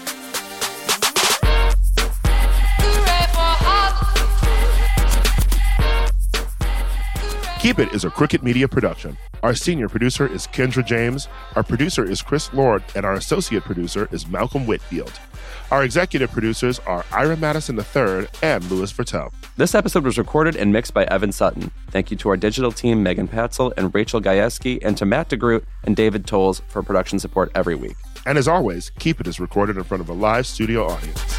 Keep It is a Crooked Media production. Our senior producer is Kendra James, our producer is Chris Lord, and our associate producer is Malcolm Whitfield. Our executive producers are Ira Madison the third and Louis Vertel. This episode was recorded and mixed by Evan Sutton. Thank you to our digital team, Megan Patzel and Rachel Gajewski, and to Matt DeGroot and David Tolles for production support every week. And as always, Keep It is recorded in front of a live studio audience.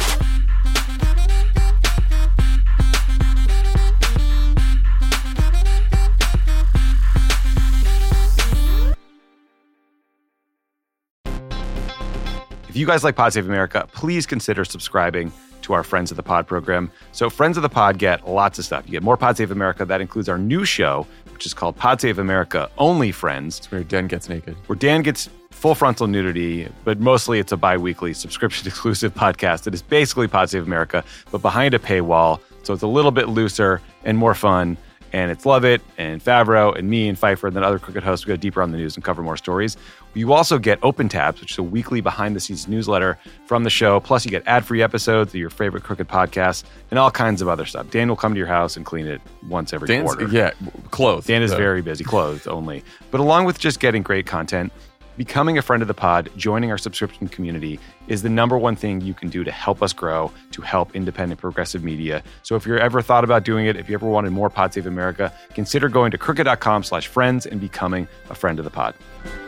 If you guys like Pod Save America, please consider subscribing to our Friends of the Pod program. So Friends of the Pod get lots of stuff. You get more Pod Save America. That includes our new show, which is called Pod Save America Only Friends. It's where Dan gets naked. Where Dan gets full frontal nudity, but mostly it's a bi-weekly subscription-exclusive podcast that is basically Pod Save America, but behind a paywall. So it's a little bit looser and more fun. And it's Lovett and Favreau and me and Pfeiffer and then other Crooked hosts. We go deeper on the news and cover more stories. You also get Open Tabs, which is a weekly behind-the-scenes newsletter from the show. Plus, you get ad-free episodes of your favorite Crooked podcasts and all kinds of other stuff. Dan will come to your house and clean it once every Dan's, quarter. Yeah, clothed. Dan is so. very busy, clothed only. But along with just getting great content, becoming a friend of the pod, joining our subscription community is the number one thing you can do to help us grow, to help independent progressive media. So if you're ever thought about doing it, if you ever wanted more Pod Save America, consider going to crooked dot com slash friends and becoming a friend of the pod.